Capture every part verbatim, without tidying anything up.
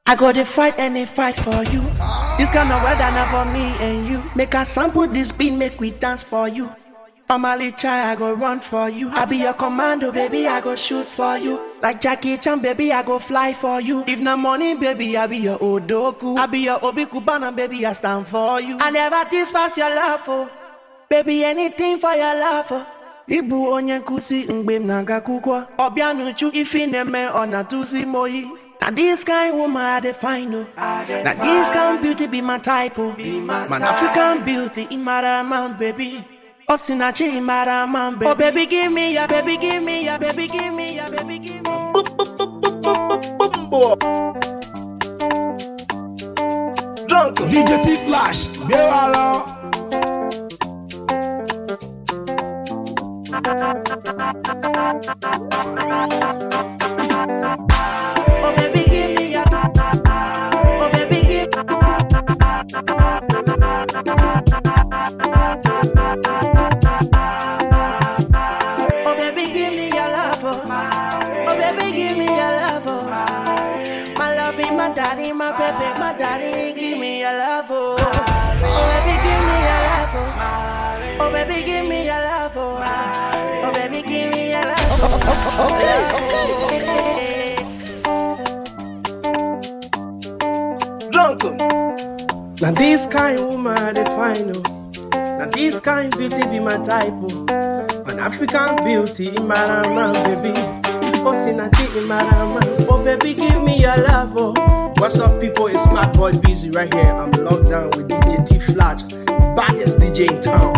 I go to fight any fight for you. This kind of weather not for me and you. Make a sample this beat, make we dance for you. I'm a little child, I go run for you. I be your commando, baby, I go shoot for you. Like Jackie Chan, baby, I go fly for you. If not money, baby, I be your Odoku. I be your Obi Kubana, baby, I stand for you. I never despise your love, oh. Baby, anything for your love, oh. Ibu onye kusi ngbe mnaga kukwa. Obianu chu ifineme ona tusi moi. Now this kind woman I define, oh. Now this kind beauty be my type, oh. Man African beauty, imaraman, baby. Osinachi imaraman, baby. Oh baby, give me ya, baby, give me ya, baby, give me ya, baby, give me. Boop, boop, boop, boop, boop, boop, boop. Drunk. D J T Flash, Bewala. Oh baby, give me ya. Oh baby, give. Oh baby, give me your love. Oh, oh baby, give me your love. Oh, my love, my daddy, my baby, my daddy, give me your love. Oh, oh baby, give me your love. Oh, oh baby, give me your love. Oh, oh baby, give me your love. Oh, okay, okay. Drunk. Now this kind woman I define, oh. Now this kind beauty be my type, oh. An African beauty in my man, baby. Oh, Sinachi in my man. Oh, baby, give me your love, oh. What's up, people? It's Smart Boy Busy right here. I'm locked down with D J T Flash, baddest D J in town.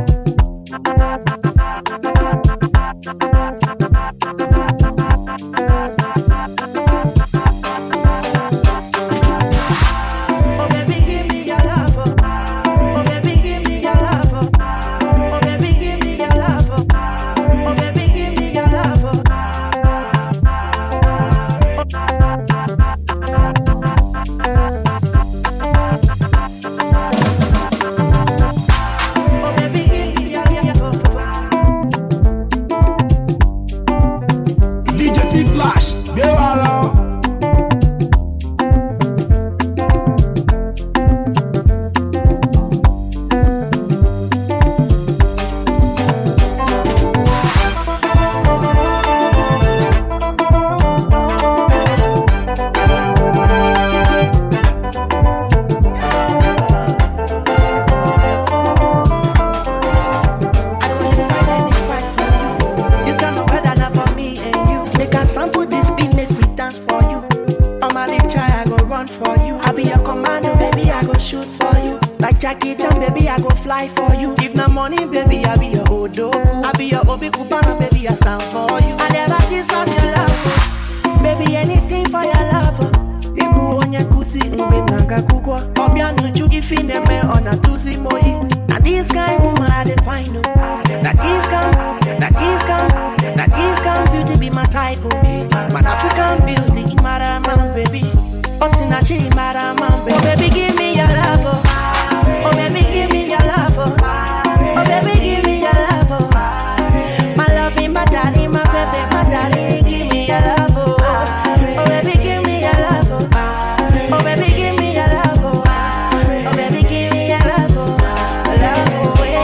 Jackie Chan, baby, I go fly for you. If not money, baby, I be your Odoku. I be your Obi Kubana, baby, I stand for you. I never despise your love, oh. Baby, anything for your love, oh. Ibu onye kusi ngbe mnaga kukwa. Obianu chu ifineme ona tusi moi. Now this kind woman I define, oh. Now this kind, now this kind, now this kind beauty be my type, oh. Man African beauty, imaraman, baby. Osinachi imaraman, baby. Oh baby, give me your love, oh. Oh baby, give me your love, oh. Oh baby, give me your love, oh. My love, my daddy, my baby, my daddy, give me your love, oh. Oh baby, give me your love, oh. Oh baby, give me your love, oh. Oh baby, give me your love, oh. Love, oh yeah.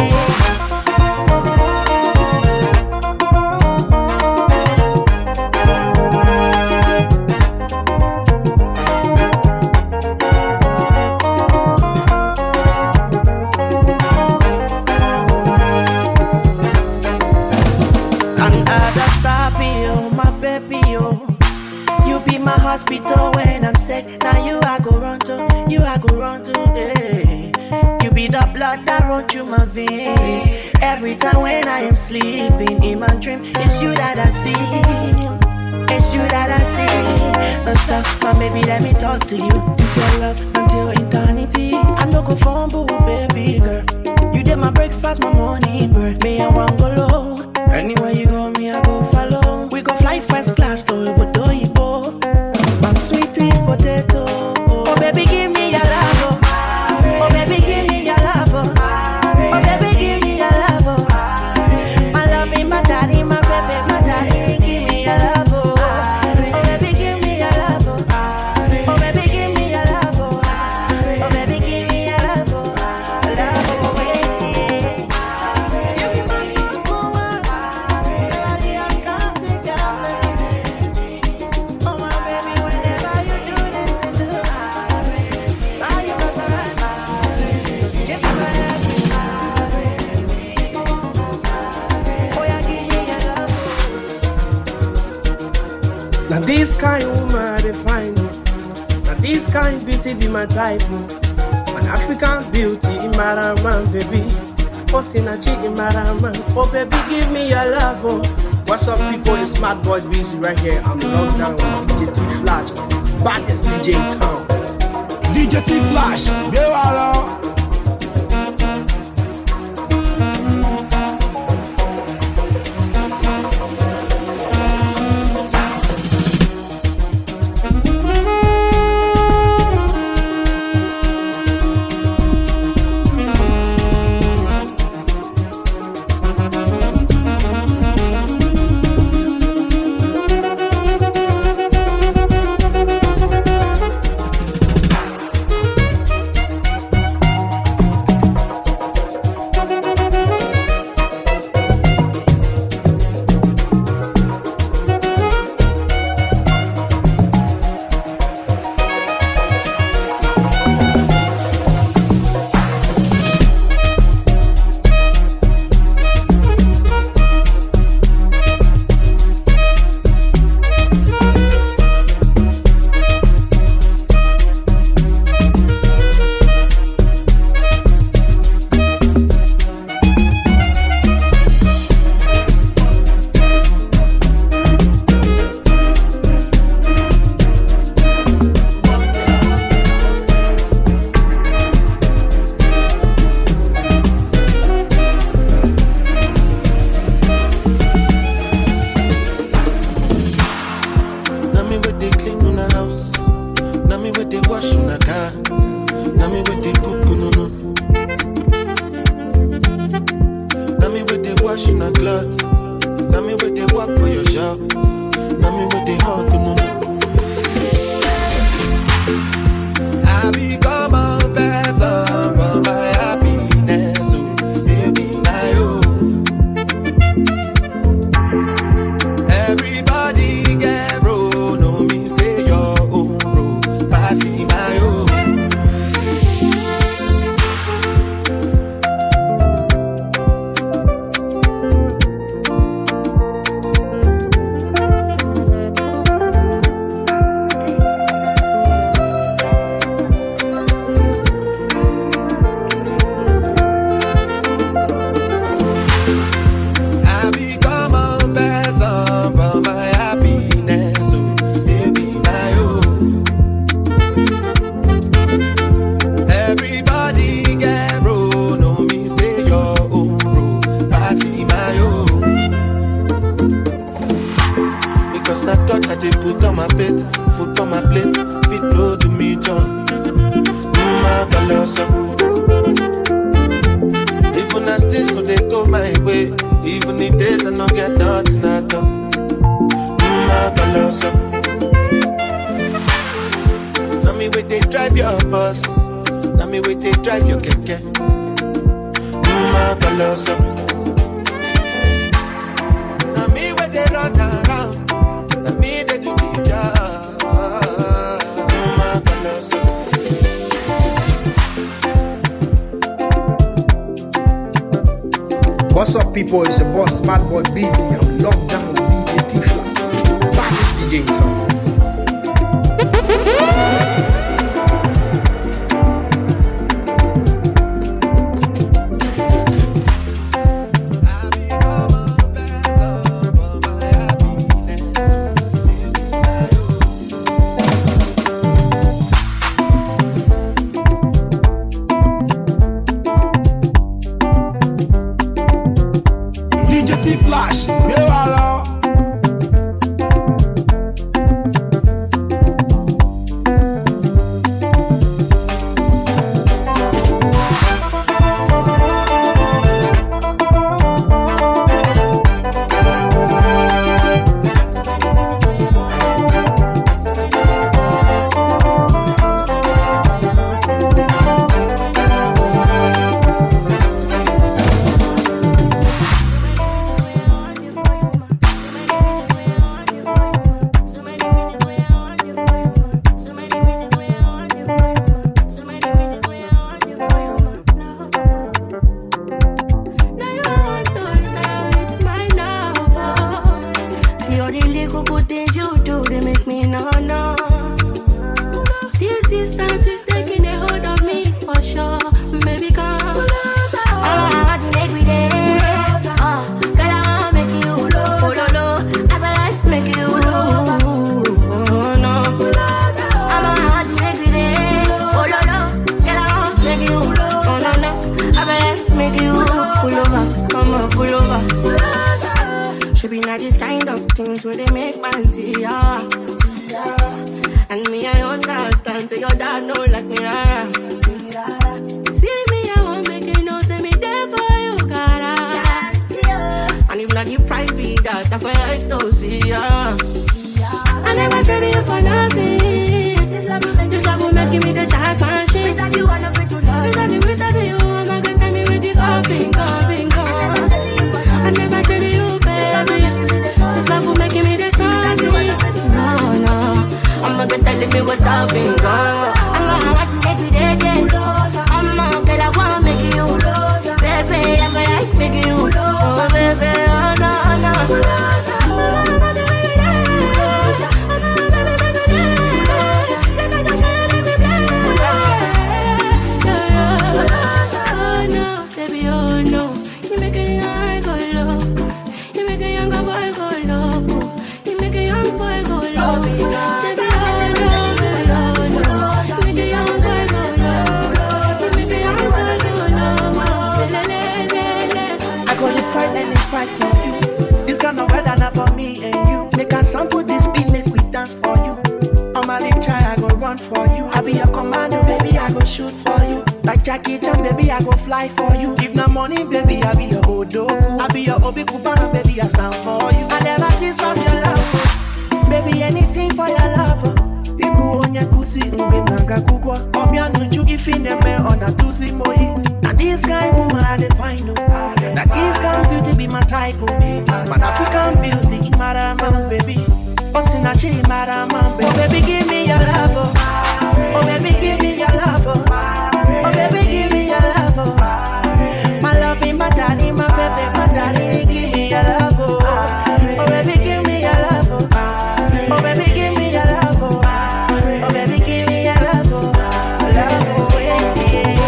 Hospital when I'm sick, now you I go run to, you I go run to, eh. You be the blood that run through my veins. Every time when I am sleeping in my dream, it's you that I see, it's you that I see. No stop, but maybe let me talk to you. It's your love until eternity. I no go fumble, baby girl. You did my breakfast, my morning bird. Me I want go low. Anywhere you go, me I go follow. We go fly first class to Obodo Ibo. Sweetie potato, oh baby, give me your love, oh. Oh baby, give me your love, oh. Oh baby, give me your love, oh. My love, my daddy, my baby, my daddy, give me your love, oh. Oh baby, give me your love, oh. Oh baby, give this kind woman I define. Now this kind beauty be my type. An African beauty in my man, baby. Oh, synergy in my man. Oh, baby, give me your love. Oh. What's up, people? It's Smart Boy Busy right here. I'm locked down with D J T Flash, baddest D J in town. D J T Flash, gbé wa lọ. What's up, people? It's your boss, Smart Boy Busy. I'm locked down with D J T Flash, baddest D J in town. D J T Flash, gbé wa lọ. pull over, come on, pull over. Should be not this kind of things where they make man see ya. And me, I understand, say your dad know like me, rara. See me, I want make you know, say me there for you, cara. And if not the price be that, I feel like to see ya. I never traded you for nothing. This love will make me the jack and shit. Without you, I don't break to love. Without you, without you, I'm not gonna tell me with this all bingo, bingo. I never traded you, baby. This love will make me the jack. No, no. I'm not gonna tell me what's up, bingo. I'm gonna watch you make you dead, dead. I'm not gonna wanna make you. Baby, I'm gonna like make you. Oh, baby, oh, no, no. Fight for you. This kind of weather not for me and you. Make a sample this beat, make we dance for you. I'm a little child, I go run for you. I be your commando, baby, I go shoot for you. Like Jackie Chan, baby, I go fly for you. If no money, baby, I be your Odoku. I be your Obi Kubana, baby, I stand for you. I never discuss your love, baby, anything for your love. Iku onye kusi mbe nanga kukwa. Obya nuchu ifineme ona tusi moi. Now this kind woman I define you. Now this kind beauty be my type of me. Man African beauty in Maraman, baby. Osinachi in Maraman, baby. Oh baby give me your love, oh. Oh baby give me your love, oh. Oh baby give me your love, oh. My love in my daddy, my baby, my daddy. Give me your love, oh. Oh baby give me your love, oh. Oh baby give me your love, oh. Oh baby give me your love, oh. Love, oh yeah, yeah.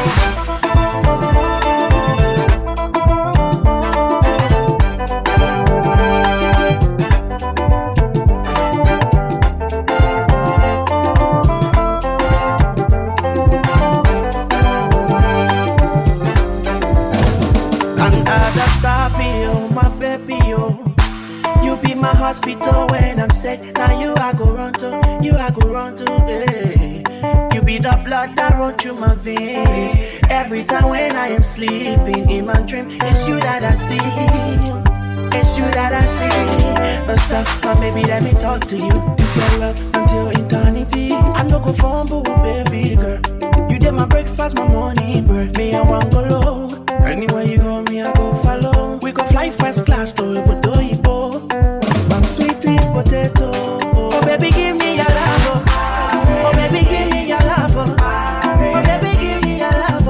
My hospital when I'm sick. Now you I go run to, you I go run to, yeah. You be the blood that run through my veins. Every time when I am sleeping in my dream, it's you that I see. It's you that I see. But stuff, but maybe let me talk to you. It's your love until eternity. I'm no go fumble, baby girl. You did my breakfast, my morning bird. Me I want go low. Anywhere you go, me I go follow. We go fly first class to Ibo. Sweetie potato, oh baby give me your love, oh baby give me your love, oh baby give me your love,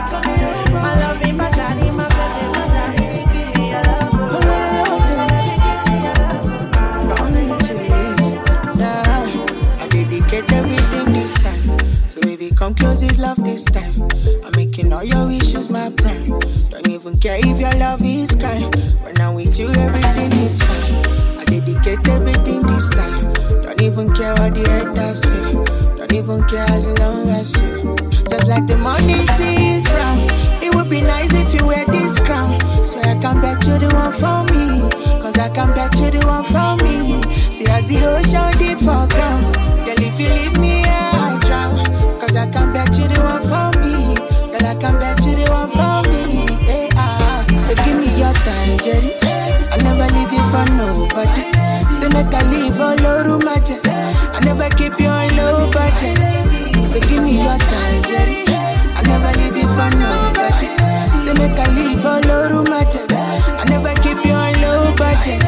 my love in my daddy, my baby, my daddy, give me your love, oh baby give me your love. Only chase, yeah. I dedicate everything this time, so baby come close, this love this time. I'm making all your wishes my prime. Don't even care if your love is crime. When I'm with you, everything is fine. Dedicate everything this time. Don't even care what the haters feel. Don't even care as long as you. Just like the morning tea is brown. It would be nice if you wear this crown. Swear I can bet you the one for me. Cause I can bet you the one for me. See as the ocean deep for ground. Girl if you leave me here I drown. Cause I can bet you the one for me. Girl I can bet you the one for me. Hey, ah. So give me your time, Jerry. I'll never leave you for nobody. Say make I leave all over my jet. I never keep you on low budget. So give me your time, Jerry. I'll never leave you for nobody. Say make I leave all over my jet. I never keep you on low budget.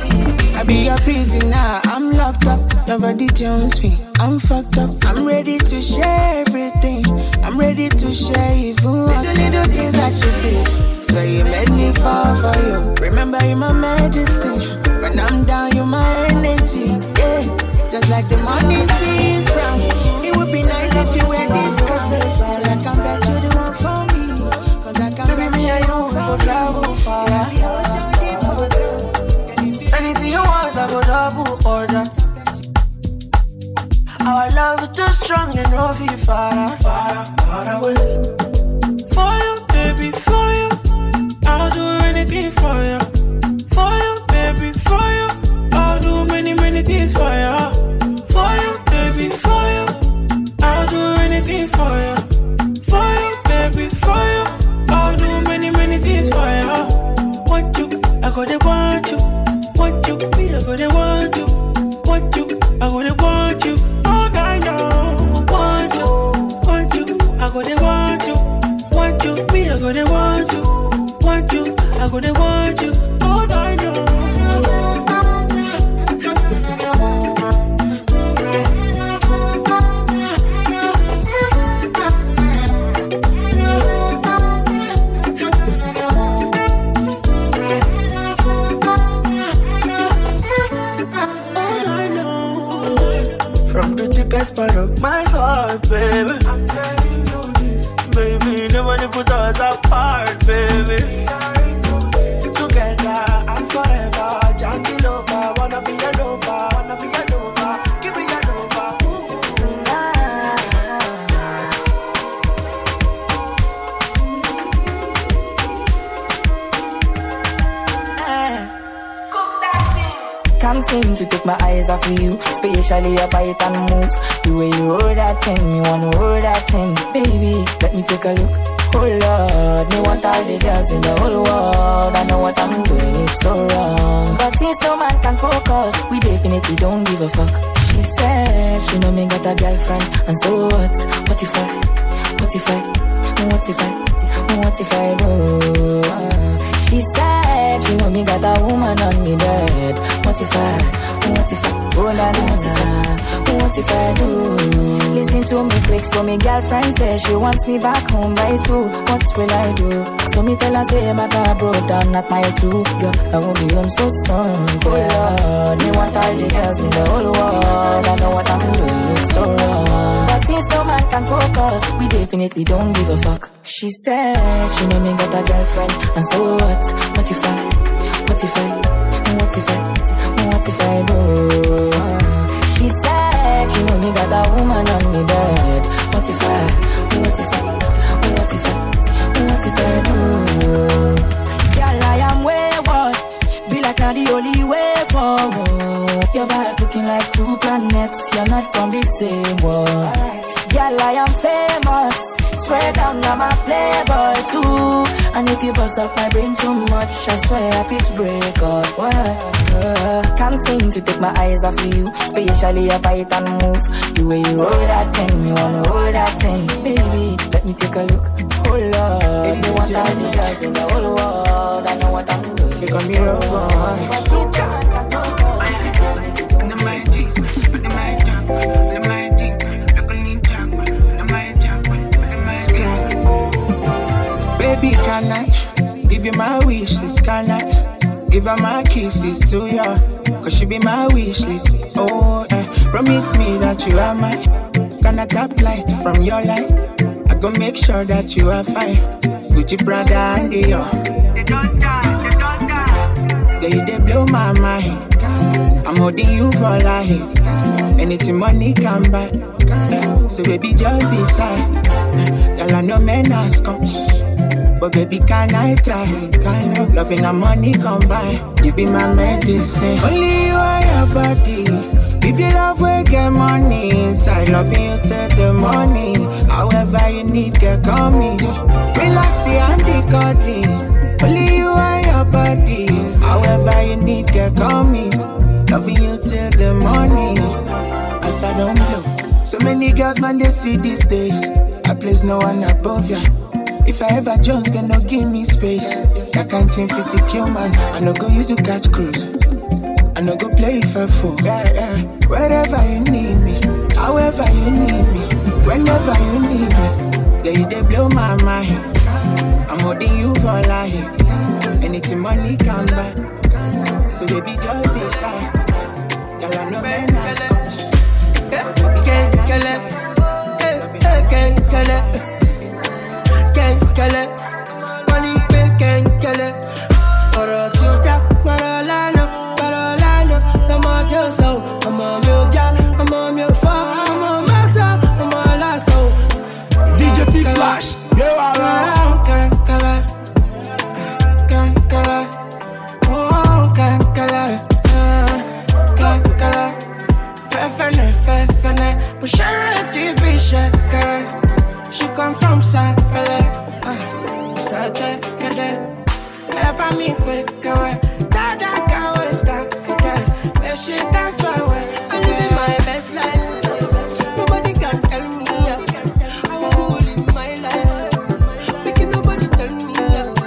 I be your prisoner, I'm locked up. Your body jones me, I'm fucked up. I'm ready to share everything. I'm ready to share even little little things that you did. Swear you made me fall for you. Remember you my medicine. When I'm down, you my energy. Yeah, just like the morning tea is brown. It would be nice if you wear this crown. So I can bet you the one for me. Cause I can bet you the one for me. See as the ocean deep for ground. Anything you want, I go double order. Our love is too strong and no feel far, far, far away. For you, baby, for you. I'll go to want you, want you. Me, I go to want you, want you. I go to want you. Oh, I know, want you, want you. I go to want you, want you. Me, I go to want you, want you. I go to want you. Oh, I know. Best part of my heart, baby. I'm telling you this, baby. Nobody put us apart, baby. We are into this together and forever. Jungle over, wanna be a lover, wanna be a lover. Give me a lover. Can't seem to take my eyes off of you, especially your bite and move. The way you hold that thing, me wanna hold that thing. Baby, let me take a look. Oh Lord, me want all the girls in the whole world. I know what I'm doing is so wrong. Cause since no man can focus, we definitely don't give a fuck. She said, she know me got a girlfriend. And so what? What if I, what if I, what if I, what if I do? She said, she know me got a woman on me bed. What if I, what if I, oh na na, what if I, what if I do? Listen to me quick, so me girlfriend says she wants me back home by two. What will I do? So me tell her say my car broke down at mile two. Girl, I won't be home so soon. Oh Lord, me want all the girls in the whole world. I know what I'm doing is so wrong. But since no man can focus, we definitely don't give a fuck. She said she know me got a girlfriend. And so what? What if I, what if I, what if I, what if I do? She said she know me got a woman on me bed. What if I, what if I, what if I, what if I do? Girl, I am wayward, be like I'm the only way forward. Your back looking like two planets, you're not from the same world. Girl, I am famous, swear down I'm a playboy too. And if you bust up my brain too much, I swear I fit break up. Uh, can't seem to take my eyes off of you, especially your bite and move. The way you roll that thing, you wanna roll that thing. Baby, let me take a look. Oh Lord, you want all the girls in the whole world. I know what I'm doing. You got me wrong. Baby, can I give you my wish list? Can I give her my kisses to you? Cause she be my wish list. Oh, eh. Promise me that you are mine. Gonna tap light from your light. I gon' make sure that you are fine. Gucci, Prada, and Dior. They don't die, they don't die. Girl, you they blow my mind. I'm holding you for life. Anything money can buy. So baby, just decide. Girl, I know men ask come. But baby, can I try? Kind of loving and money combine. You be my medicine. Only you are your body. If you love, we get money inside. Loving you till the morning. However you need, get call me. Relax the handy cuddly. Only you are your body. However you need, get call me. Loving you till the morning. As I don't blow. So many girls, man, they see these days. I place no one above ya. If I ever Jones, can no give me space. That can't seem fit to kill man. I no go use to catch cruise. I no go play for fool. Yeah, yeah. Wherever you need me, however you need me, whenever you need me. Yeah, you they blow my mind. I'm holding you for life. Anything money can buy. So baby, just decide. Girl, I know men ask. Can't kill it. Can't kill it. Can't kill it. Money pay can't kill it. Ọ̀rọ̀ tí ó já, gbọ́dọ̀ lánàá, gbọ́dọ̀ lánàá. Ọmọ tí ó sọ, ọmọ mi ò já, ọmọ mi ò fọ́, ọmọ mẹ́sà, ọmọ aláṣọ. D J T-Flash, yé wa lọ. Can't kill it. Can't kill it. Oh, can't kill it. Can't kill it. Fẹ́fẹ́nẹ̀, fẹ́fẹ́nẹ̀, bó ṣe rẹ̀ dì bí ṣe kẹ́rẹ́. She come from Sapele. Uh, me quick away. That that girl will stop for that. Where she dance so well. I'm living my best life. Nobody can tell me yeah. I'm cool in my life. Making nobody tell me yeah.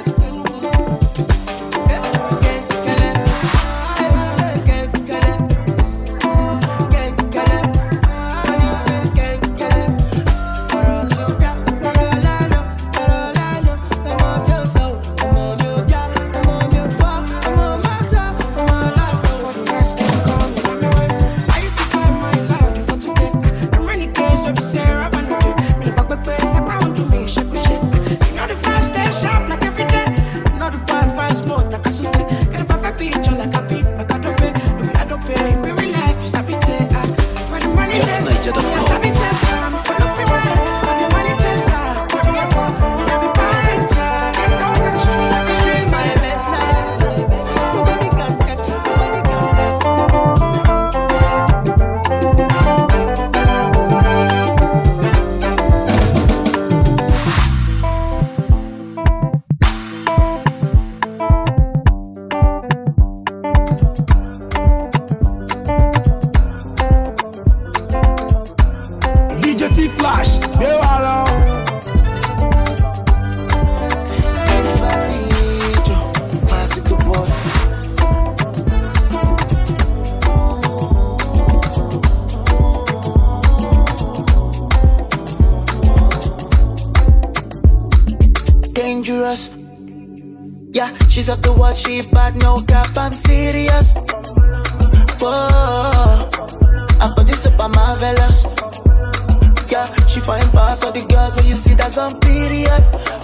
She's up to what she bad, no cap, I'm serious. Whoa, I put this up, I'm marvelous. Yeah, she find past all the girls when you see that's on period.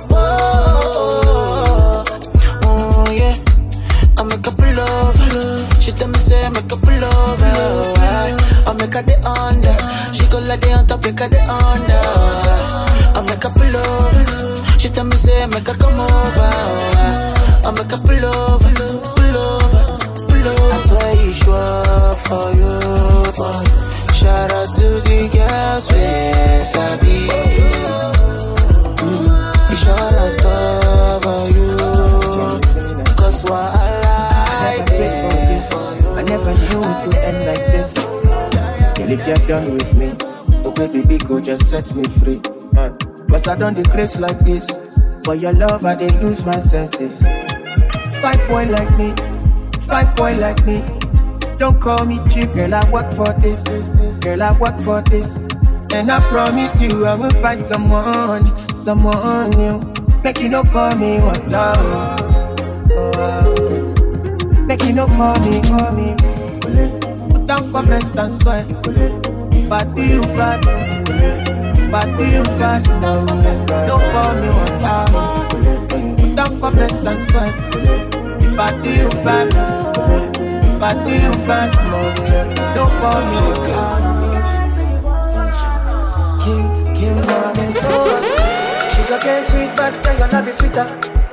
Whoa, oh yeah, I make a pull over. She tell me say I make a pull over. I make her the under. She go like the on top, make her the under. I make a pull over. She tell me say I make her come over. I make a pull over, pull over, pull over. I swear you sure for you, boy. Shout out to the girls with Sabi. Mm. You sure as cover you, cause what I like this. I never knew it would end like this. Girl, if you're done with me, oh baby, big go just set me free. Cause I done the grace like this. For your love, I didn't lose my senses. Five boy like me, five boy like me. Don't call me cheap, girl, I work for this. Girl, I work for this. And I promise you, I will find someone, someone new. Make you no call me water. Make you no call me, call me. Put down for breast and sweat. If I do you bad, if I do you bad, don't call me water. Put down for breast and sweat. If I do you bad, if I do you bad, don't call me water. Kim, Kim, Robin, so sugar cane sweet, but your love is sweeter.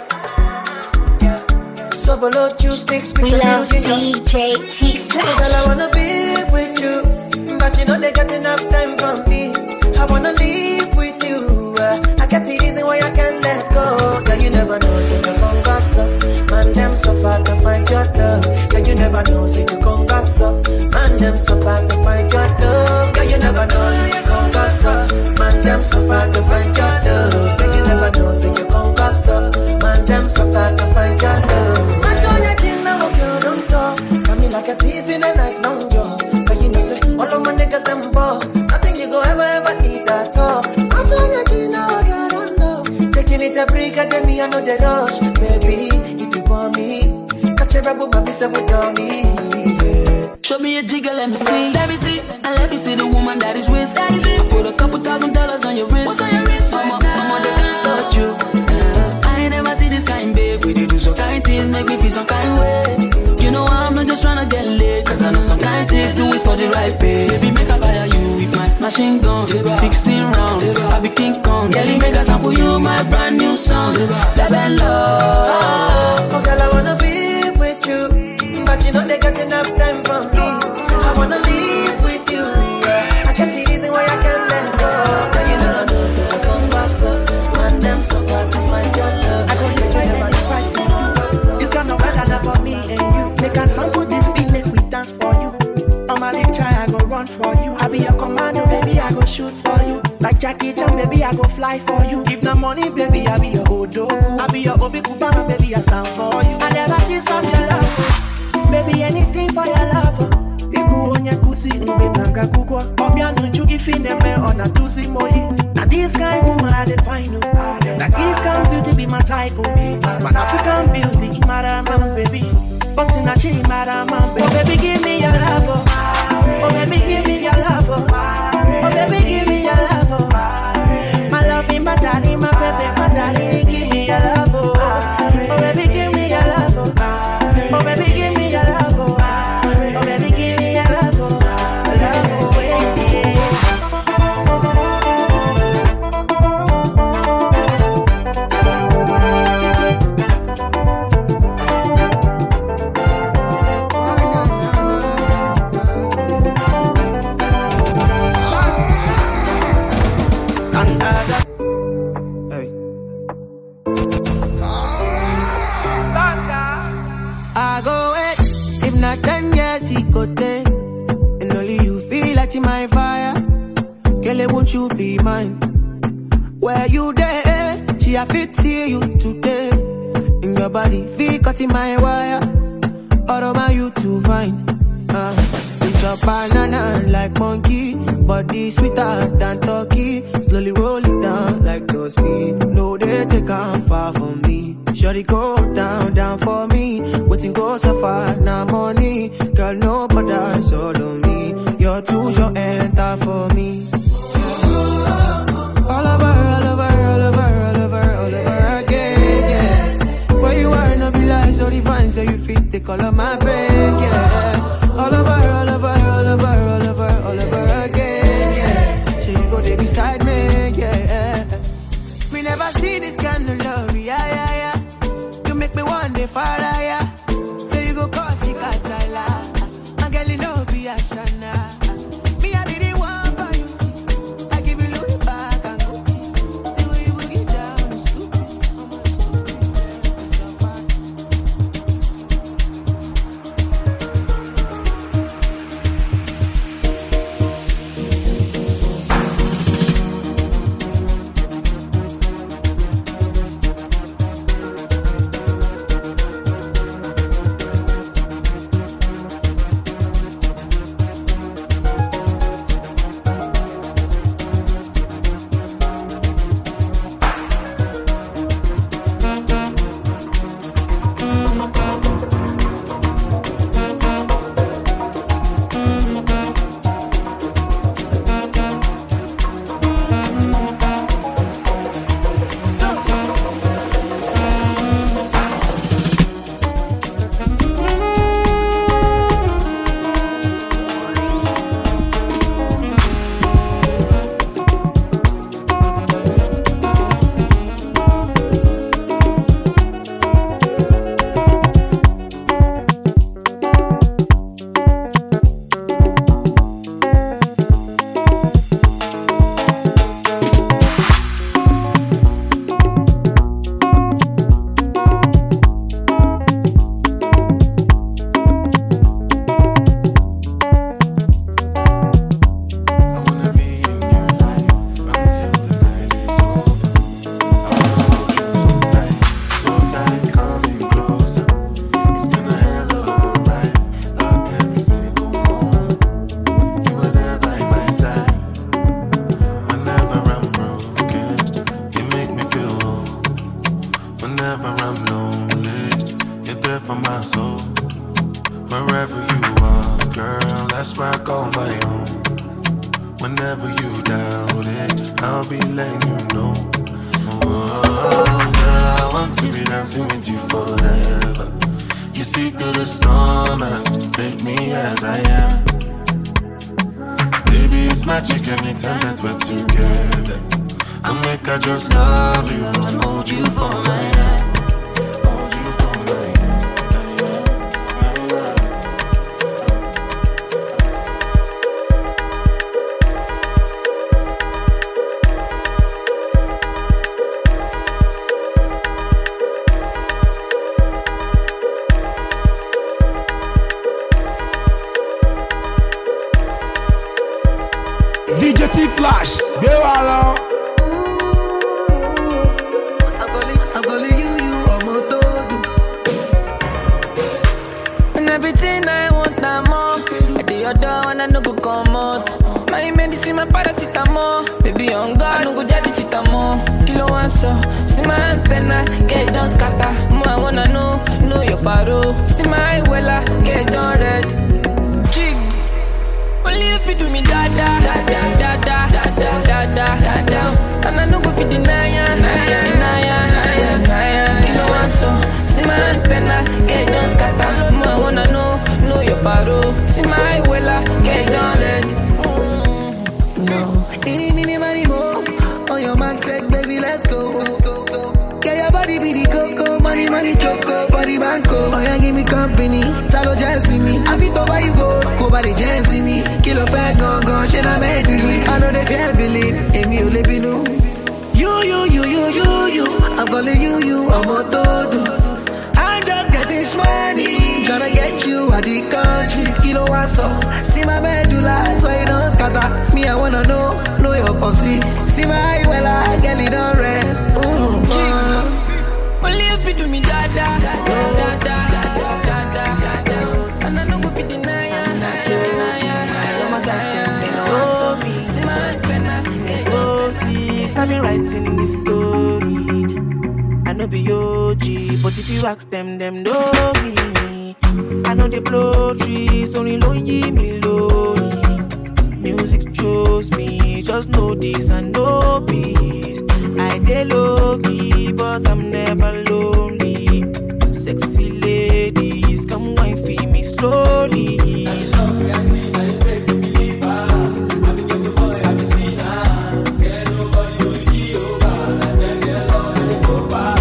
So below juice mix with we a love little D J T Flash. Girl, I wanna be with you, but you know they got enough time for me. I wanna live with you. Uh, I got the reason why I can't let go. Girl, you never know, so you gon' gossip. Man, them so far to find your love. Girl, you never know, so you gon' gossip. Man, them so far to find your love. Girl, you never know, so you gon' gossip. Man, them so far to find your love. Girl, you never know, so you gon' gossip. Man, them so far to find your love. Match on your chin, now a girl don't talk. Got me like a thief in the night, long jaw. But you know, say, all of my niggas, them ball. Nothing you go ever, ever need at all. Match on your chin, now a girl don't know. Taking it a break, and then me, I know the rush. Baby, if you want me, catch a rebel, my miss with me. Show me a jigger, let me see. Let me see. And let me see the woman that is with. That is it. I put a couple thousand dollars on your wrist. What's on your wrist? Mama, mama, they can't touch you. I ain't never see this kind, babe. We do some kind things, make me feel some kind way. You know I'm not just tryna get laid, cause I know some kind things do it for the right pay. Baby, make a fire you with my machine gun. sixteen rounds, I be King Kong. Girl, make a sample you my brand new song. Baby, love. Oh, girl, I wanna be with you, but you know they got enough time for me. I wanna live with you, yeah. I can't see reason why I can't let go. Girl, you never know, so I come gossip. Man, them so far to find your love. I go to find your fight. This got shoot for you. Like Jackie Chan, baby, I go fly for you. If no money, baby, I be your Odoku. I be your Obi Kubana, baby, I stand for you. I never discuss your love, baby, anything for your love. Iku onye kusi mbe nanga kukwa. Obianu chugi fine me ona tusi moyi. Now this kind woman I define you. Now this kind beauty be my type of me. But African beauty, Maraman baby. Bosinachi Maraman baby. Oh baby, give me your love. Oh baby, give me your love. Oh baby, give me your love. My love in my daddy, my baby, my daddy, give me your love. Oh baby, give me your love. Oh baby, give me your love. Oh baby, give me your love. Love, yeah. I go wait, if not ten years he go take. And only you feel like in my fire. Girl, won't you be mine? Where you there? She a fit see you today. In your body, feel cut in my wire. All over you to find. Uh, it's your banana like monkey. Body sweeter than turkey. Slowly roll it down like those feet. No, they take on far from me. Shorty go down, down for me. Waiting go so far, now money. Girl, no bother, solo me. You're too short, enter for me. All over, all over, all over, all over, all over again, yeah. Where you are, no be like, so divine, so you fit the color my bed, yeah. All over, all over, all over, all over, all over again, yeah. So you go there beside me, yeah. Me never see this kind of love, yeah, yeah, yeah. Make me one day far higher. So you go cause it casala. And girl, you know be a shana. Me I be the one for you, see. I give you look back and go. The way you get down is Whenever you doubt it, I'll be letting you know. Oh, girl, I want to be dancing with you forever. You see through the storm and take me as I am. Baby, it's magic anytime that we're together. I make I just love you and hold you for my hand. Hold you for my hand. D J T Flash, gbé wa lọ. I'm calling you, you ọmọ tó dùn. And everything I want, I'm more. I do your door and I no go come out. My medicine, my paracetamol. Baby, on God, no go jadi sitamo. Kilo one so, see my antenna, get it done scatter. More I wanna know, know your paro. See my wella, get it done red. Jig, only if you do me da da da da da da da da da da da. And I no go fit deny ya, deny ya, deny ya, deny ya. Kilo one so, see my antenna, get it done scatter. More I wanna know, know your paro. See my wella, get it done red. No, any, any, money, more. On your mark, sex, baby, let's go. go, go. Get your body be the coco, money, money, choco, body banco. Oh, yeah, give me company, talo just me. I fit over you go, go by the just me. Kilo pack, gone, gone, shit, I'm mentally. I know they can't believe, and me, only be no. You, you, you, you, you, you. I'm calling you, you, I'm a todo. I'm just getting money, tryna get you out the country. Kilo waso, see my medulla, so you don't scatter. Me, I wanna know, know your popsy. See my wella, get it on red. Ooh, uh. Only if you do me da da da da da da da da da. And I know go fit deny ya, deny ya. Oh my God, they know so me. See my antenna, so sick. I've been writing this story. I know be O G, but if you ask them, them know me. I know they blow trees, only lonely me lonely. Music chose me, just know this and know peace. I dey low key, but I'm never lonely. Sexy ladies, come wine feed me slowly. I love me, I see my baby believer. I be get the boy, I be seen her. Get nobody only Jehovah. I tell you all, I dey go far.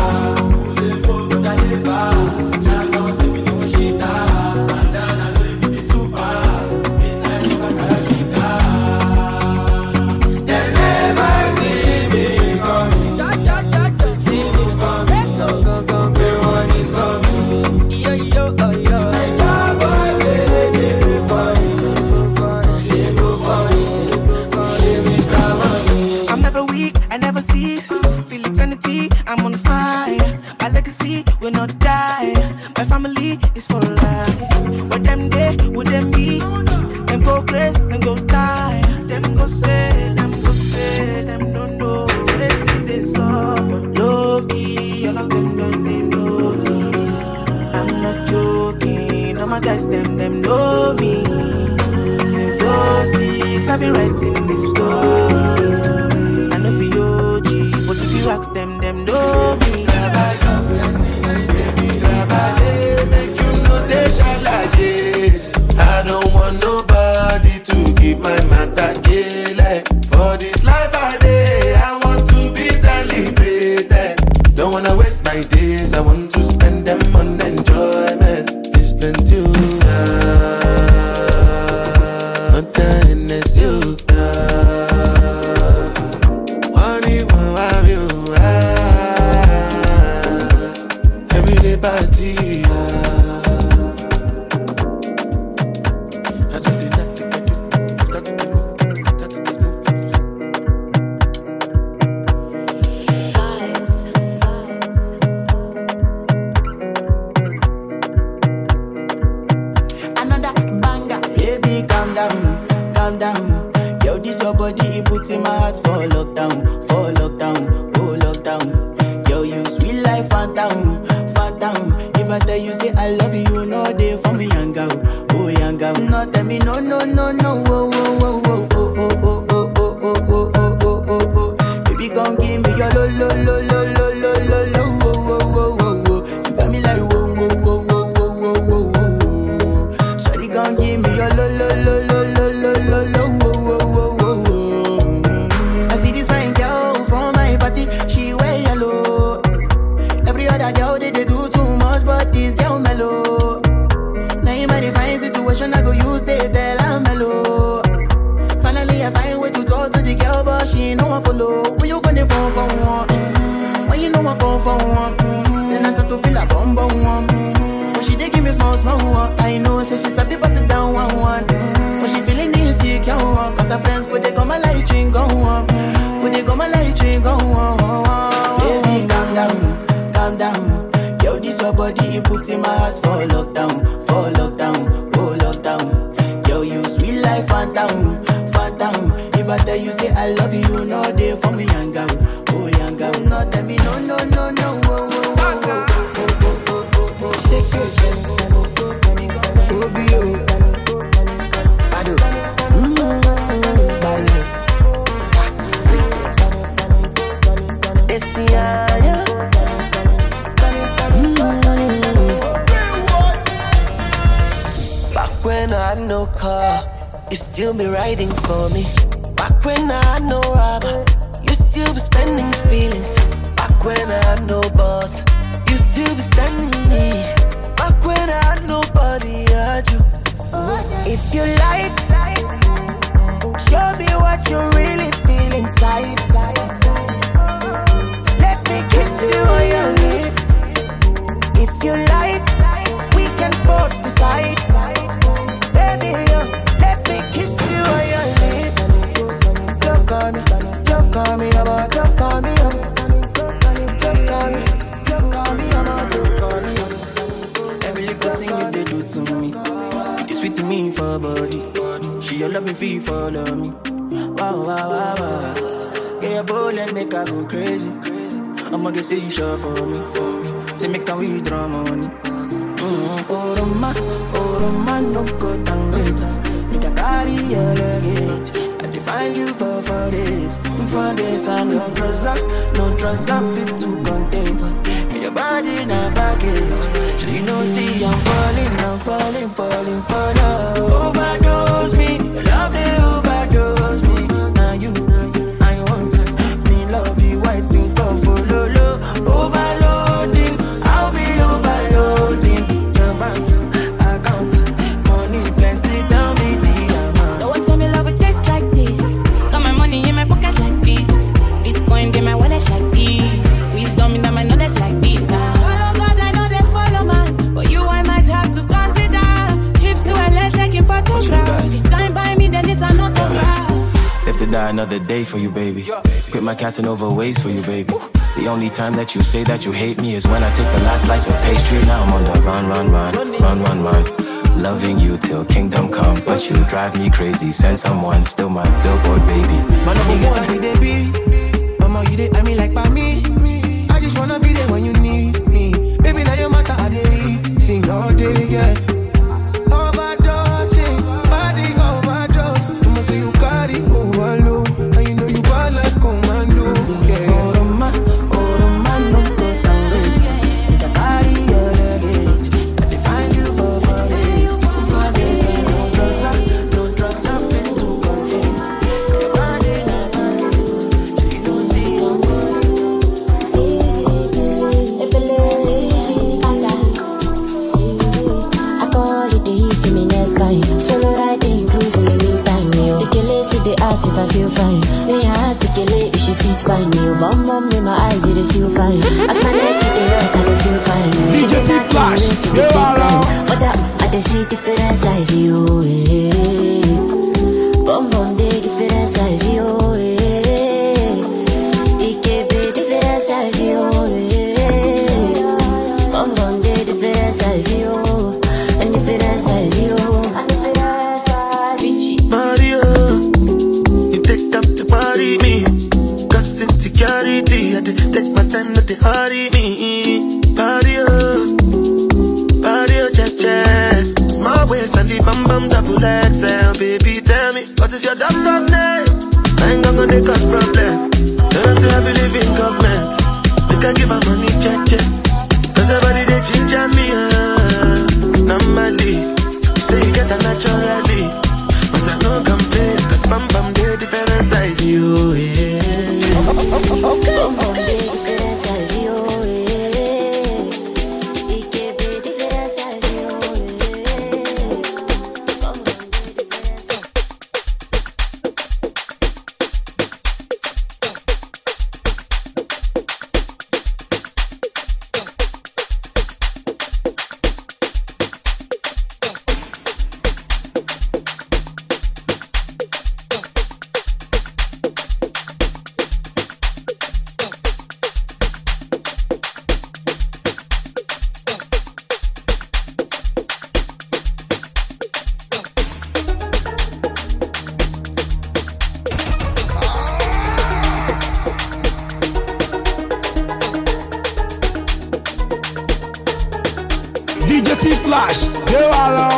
I know, say she's a bit pass it down one one. But she feeling insecure, cause her friends could they come alive. in my heart for lockdown, for lockdown, oh lockdown. Yo, you sweet life, phantom, phantom. If I tell you say I love you, you know they for me young girl, oh young girl. No tell me no, no, no, no, oh, oh, oh, oh, oh, oh, oh, oh. Shake it, oh, be oh, bado, mm, bado, it's yeah, yeah. Back when I had no car, you still be riding for me. Back when I had no rubber, you still be spending feelings. Back when I had no boss, you still be standing me. Back when I had nobody, I had you. If you like, show me what you really feel inside. Let me kiss you on your lips. If you like, we can both decide. Baby, yo, let me kiss you on your lips. Joke on me, joke on me, I'm a joke on me, I'm joke on me, joke on me, joke on me, I'm a joke on me. Every little thing you did do to me, you sweet to me for body. She your love me free follow me. Wow, wow, wow, wow. Get your bullet, make I go crazy. I'ma get say you sure for me, for me. Say make a withdraw money. Mm-hmm. Oh, Roma, oh, Roma, no go down great. Make a carry your luggage. I define you for for this, for this. I no trust, no trust, I fit to contain. And your body not baggage. So you know, see, I'm falling, I'm falling, falling for love. Overdose me, your love they overdose me. Now you, I want me love you, waiting for follow low. Overloading, I'll be overloading. Your bank account, money plenty, tell me the amount. No one tell me love would taste like this. Got my money in my pocket like this. Bitcoin in my wallet like this. Wisdom in my knowledge like this. Follow God, I know they follow man. But you, I might have to consider. Trips to L A taking photographs. You sign by me, then it's an autograph. Live to die another day for you, baby. Quit my Casanova ways for you, baby. The only time that you say that you hate me is when I take the last slice of pastry. Now I'm on the run, run, run, run, run, run. Loving you till kingdom come, but you drive me crazy. Send someone, still my billboard, baby. My number one, see they be. Mama, you dey, I mean like by me. I just wanna be there when you need me. Baby, now your matter, I dey sing all day, yeah. Overdosing, body overdose. I'ma say you carry overload, and you know you bad like commando, yeah. Oroma, Oroma, no go down good. You can carry your luggage. I define you for for this, for this. And no drugs, no drugs, I fit to contain. Your body not baggage, so you don't see I'm I call it the heat in the next time. Solo riding, cruising in the time. The killer see the ass if I feel fine. When you ask the killer if she fits by me. Bum bum in my eyes, it is still fine. As my neck in the air, can you feel fine? D J T Flash, you are on. For that, I dey see different size, you. Bum bum, they different size, you. It can be different size, you. Bum bum, they different size, you. And different size, you. Mario, you take up the party me. Cause insecurity, I take my time, not to hurry me. Mario, Mario, check, check. Small waist and the bum bum double X L. Baby, tell me, what is your doctor's name? I ain't gonna cause problem. Don't say I believe in government. They can give her money, check, check. Cause everybody they ginger me, uh. Normally, you say you get a naturally. But I don't complain, cause bam bam they different size, you, yeah. Okay. Bum bum, they different size, you, yeah. It can be different size, you, yeah. Bum bum, they different size. T Flash, gbé wa lọ.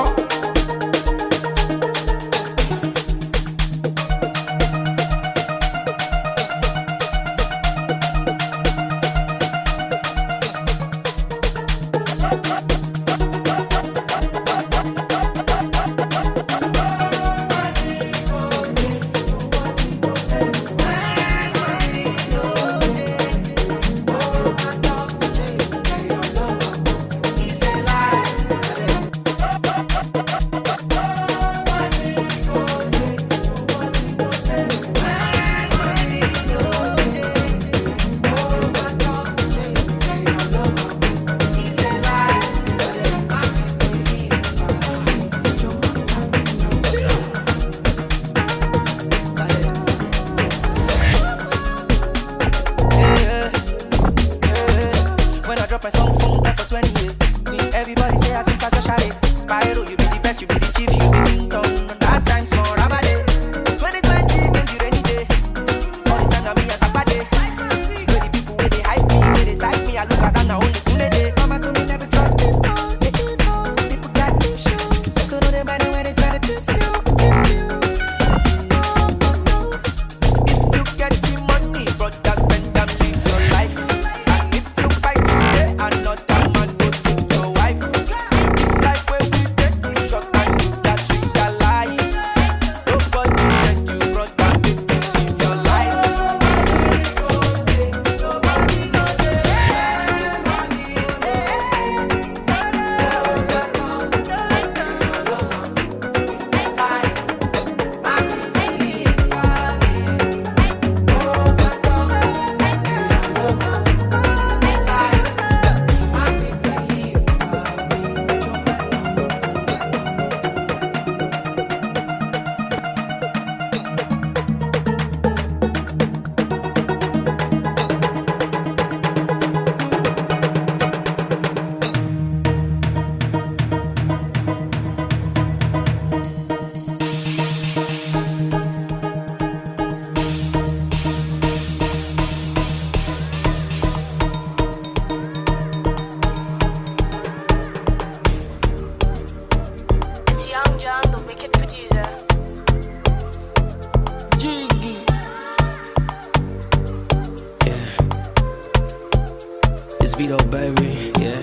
Vito, baby, yeah.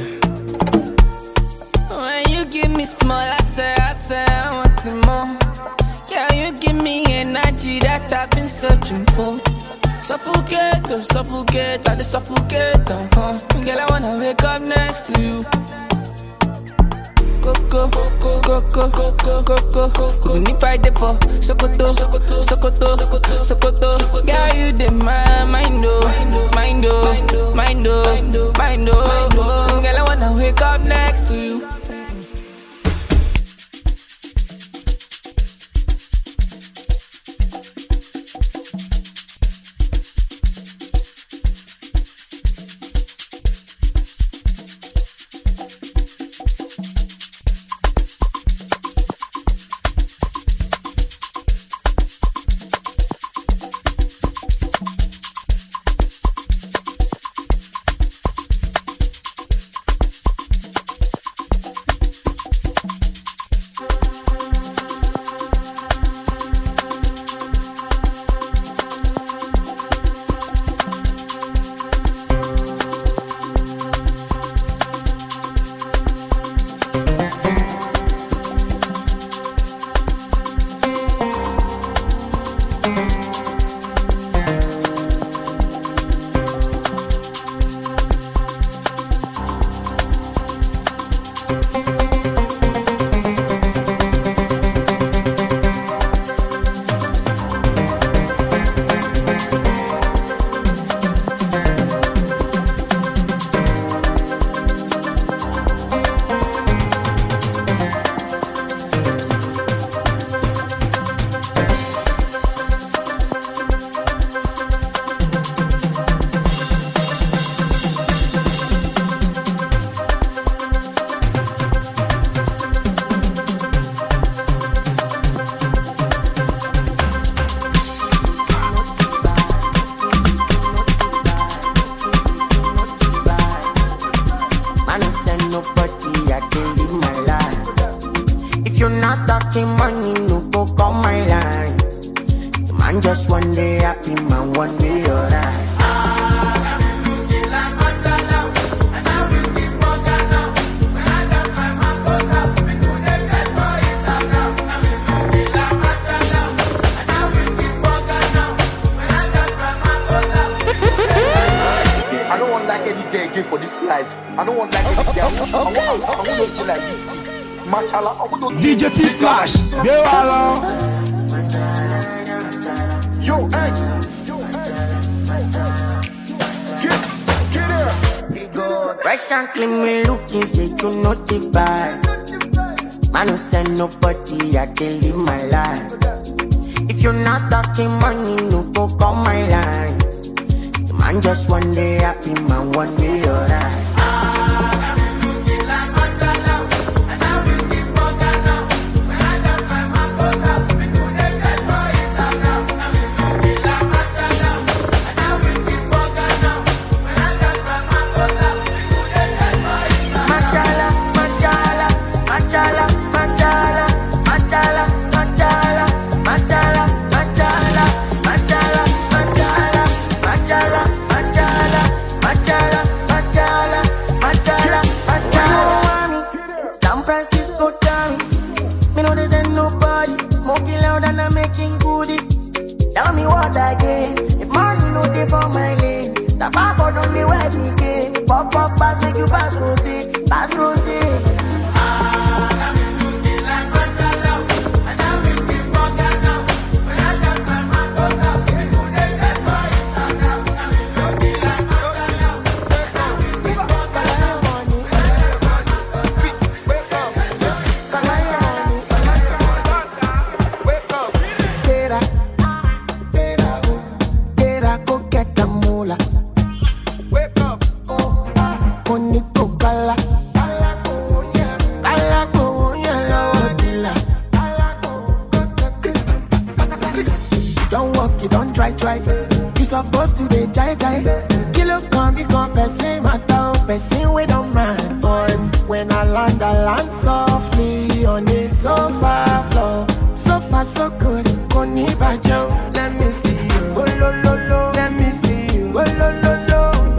When you give me small, I say, I say, I want some more. Yeah, you give me energy that I've been searching for. Suffocate, don't suffocate, I just suffocate, uh-huh. Girl, I wanna wake up next to you. Coco, coco, coco, coco, coco, coco. Even if I did for Sokoto, Sokoto, Sokoto, Sokoto. Girl, you did my mind, oh, mind, oh, mind, oh, mind, oh. Girl, I wanna wake up next to you. talking money, no go come my line. The man just one day happy, man one day alright. I don't want like any gay again for this life. I don't want like any gay. I want, I want, I want, I want to feel like this. Machala, I want to D J T-Flash, go along. Yo, X. Get, get here. Fresh and clean, me looking, say you notify. Man, no send nobody, I can live my life. If you're not talking money, no go call my line. The man just one day happy, man one day alright. Tell me what again. If money no dey for my lane, the bar for don't be wet again. Pop pop pass make you pass rosé, pass rosé. Ah, I'm looking like Machala. I can't miss this fucker now. When I dance my man goes up, you dey get for Instagram. I'm looking like Machala. I can't miss this fucker now. Wake up, wake up, get up. Wake up, Koniko Kala, Kala Koyala Odila. Don't walk, you don't try, try. You supposed to be jai jai. Kilo come, you come, person matter, person we don't mind. Boy, when I land, I land softly on the sofa floor. So far, so good. Koni Bajo, let me see you. Oh, lo, lo, lo. Let me see you. Oh, lo, lo, lo.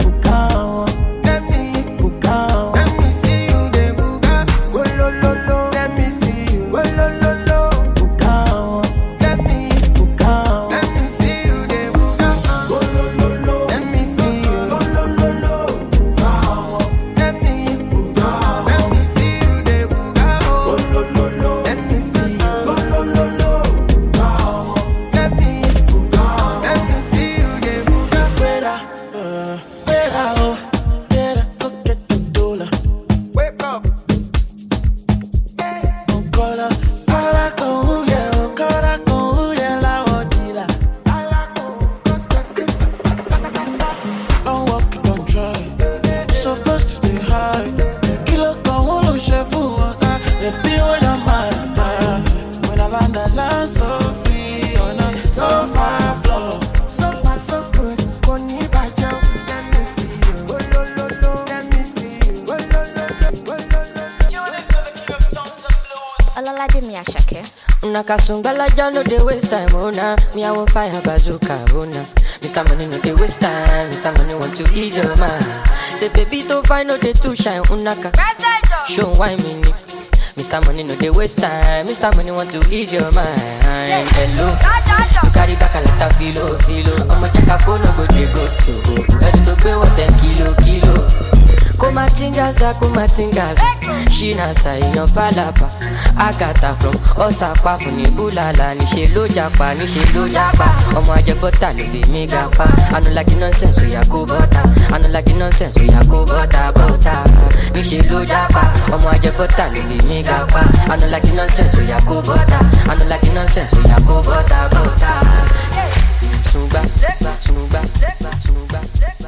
Kasungala jalo de waste time, oh nah. Me I want fire bazooka, oh nah. Mister Money no de waste time, Mister Money want to ease your mind. Say baby don't find no day to shine, unaka. Show why me nick. Mister Money no de waste time, Mister Money want to ease your mind. Hello, you carry back a lot of filo, filo. I'ma check a phone, no go de ghost to go. Ready to pay what ten kilo, kilo. Kumatingaza, kumatingaza. She na say yon falapa. Agata from Osaka from Ibulala. Ni she lo japa, ni she lo japa. Omo aje butter no be me gapa. I no like the nonsense we a go butter. I no like the nonsense we a go butter, butter. Ni she lo japa. Omo aje butter no be me gapa. I no like the nonsense we a go butter. I no like the nonsense we a go butter, butter. Sunga, sunga, sunga, sunga.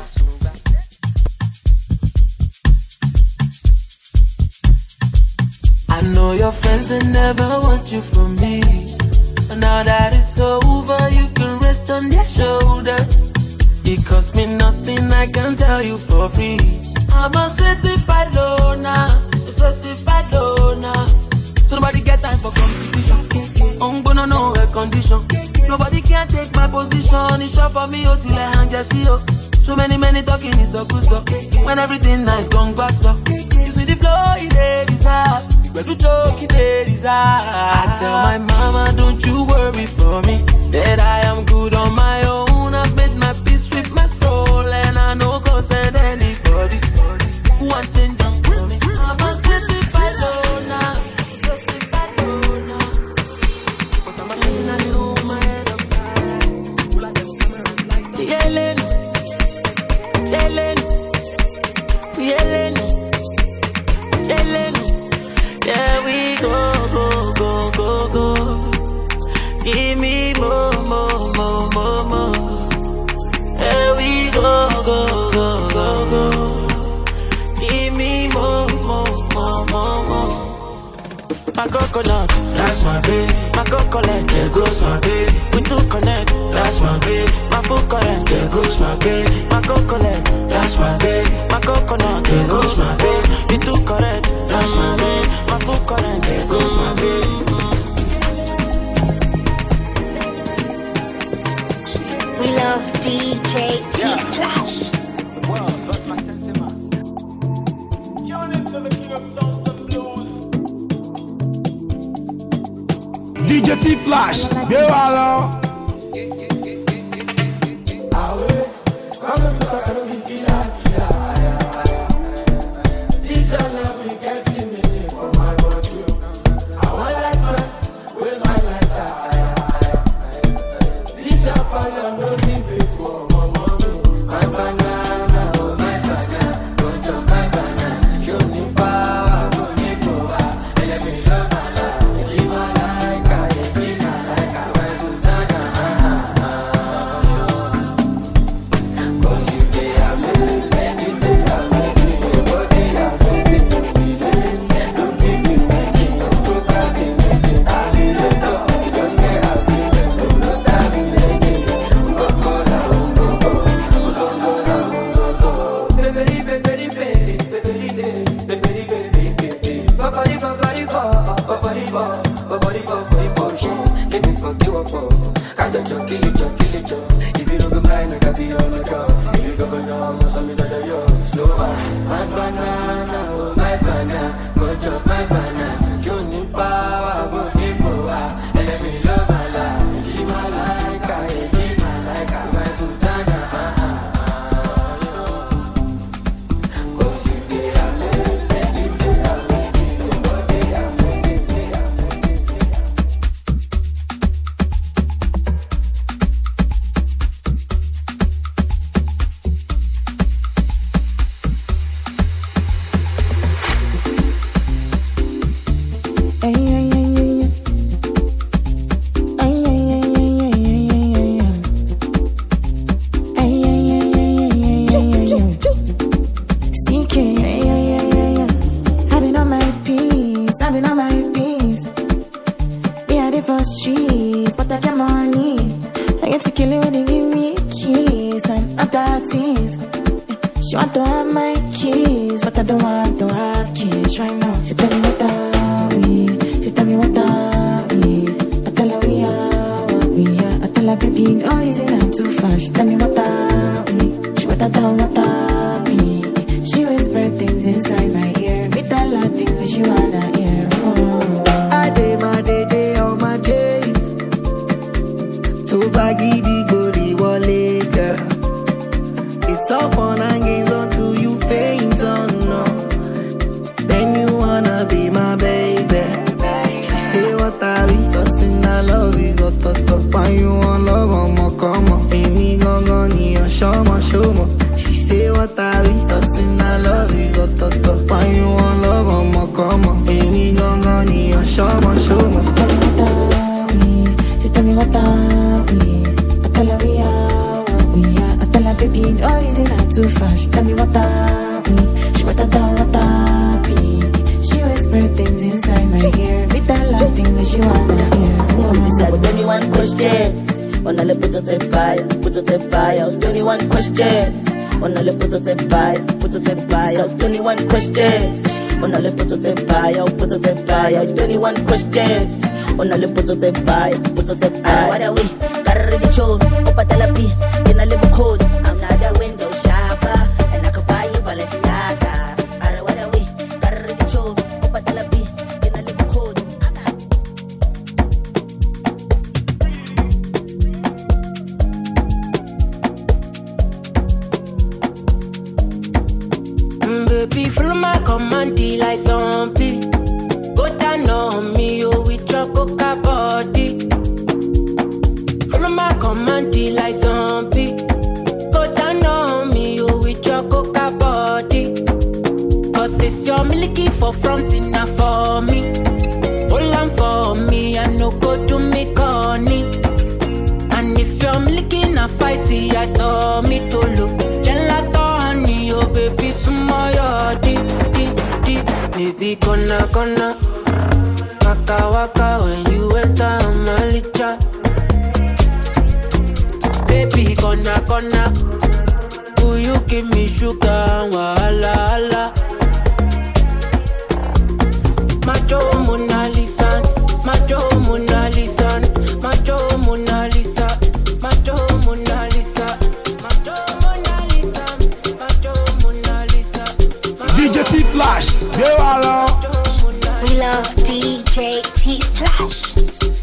I know your friends, they never want you from me. But now that it's over, you can rest on their shoulders. It costs me nothing, I can tell you for free. I'm a certified loner, a certified loner. So nobody get time for competition. I'm gonna know a condition. Nobody can take my position. It's short for me, oh, till I hang just see, oh. So many, many talking is so good, so when everything nice, gone back, so you see the flow, it is hard. But you joke, it is hard. I tell my mama, don't you worry for me, that I am good on my own. I've made my peace with my soul, and I know concern anybody who wants change just for me. I'm a certified loner, certified loner. But I'm a loner, I know my head up high. Pull out the cameras like the yelling. Yelling, yelling, yelling. Yeah, we go, go, go, go, go. Give me more, more, more, more, more. Yeah, we go, go, go, go, go. Give me more, more, more, more, more. My coconut, that's my babe. My coconut, there goes my babe. We two connect, that's my babe. My full current, there goes my babe. My coconut, that's my babe. My coconut, there goes my babe. We two correct, that's my babe. My full current, there goes my babe. We love D J T-Flash. Wow, lost my sense in my. Tune into the king of sounds and blues. D J T-Flash, de walo. This your love, you get to me for my body. I want like that, with my lighter. This your fire, no living for my mommy. My banana, oh my banana, go to my banana. Show me power, go me go out, and let me love my life. She my like, I be my like, I was with that. Cause you get amazing, every day I make you your body amazing. Don't keep me making no procrastinating. I be the dog, you don't get a big, no, no, that be lazy. Go, go, down, go, go, go, go, down, go, go. Baby, baby, baby, baby, baby, baby, baby, baby. Babadi, babadi, ba, babadi, ba, babadi, ba, babadi, ba, shit. Let me fuck you up, oh. Can't touch you, kill it, you, kill it, you. If you don't go blind, I can be on the job. If you go go down, must have me that yo. Slow down. My banana, oh my banana, go chop my banana. Show me power, go me go out, and let me love my life. She my like, I she my like, I my sultana. Cause you get amazing, you get amazing, your body amazing, amazing. Ay, ay, ay, ay, ay. Ay, ay, ay, ay, ay, ay, ay, ay. Ay, ay, ay, ay, ay, ay, ay, ay. C K, ay, ay, ay, ay, ay. I've been on my peace, I've been on my peace. Yeah, the first streets, but I get money. I get to kill it when they give me a kiss and other things. She want to have my keys, but I don't want to have kids right now. She tell me what are we? She tell me what are we? I tell her we are what we are. I tell her baby, no easy, not too fast. She tell me what are we? She what I tell what are we? She whisper things inside my ear. Me tell her things that she wanna hear. Oh. I did my day day on my days. To baggy the body wallet, girl. It's all fun and games until you faint on no. Then you wanna be my baby. She say what I be tossing, I love is a toto. Why you want love, I'ma come on. Baby gon' go need a show my show my. She say what I be tossing, I love is a toto. Why you want love, I'ma come on. Baby gon' go need a show my show my. She tell me what are we? She tell me what are we? I tell her we are what we are. I tell her baby, no easy, not too fast. She tell me what are we? She what I tell what are we? She whisper things inside my ear. Me tell her things that she wanna hear. Oh. She said twenty-one questions. Wanna let put out a fire, put out a fire. twenty-one questions. Ona le put te buy, put te buy. Out twenty-one questions. Ona le put te buy, out put te buy. Out twenty-one questions. Ona le put te buy, put te buy. What are we? Carry the chode, opa telapi, in a little code. I'm not a window shopper, and I can buy you Balenciaga. Are what are we? Carry the chode, opa telapi, in a little code. Baby, follow my command, like zombie. Go down on me, oh, with your coca body. Follow my command, like zombie. Go down on me, oh, with your coca body. Cause this your milky for front enough for me. Hold on for me, I no go to me corny. And if you're milky in a fighty, I saw me to look. Gelato honey, oh baby, sumoyo di, di, di. Baby, gonna, gonna. Waka, waka, when you enter my licha. Baby, gonna, gonna. Will you give me sugar, wala, wala. Macho Mona Lisa, Macho Mona Lisa, Macho Mona Lisa, Macho Mona Lisa, Macho Mona Lisa, Macho Mona Lisa. D J T-Flash, they are We love D J T-Flash.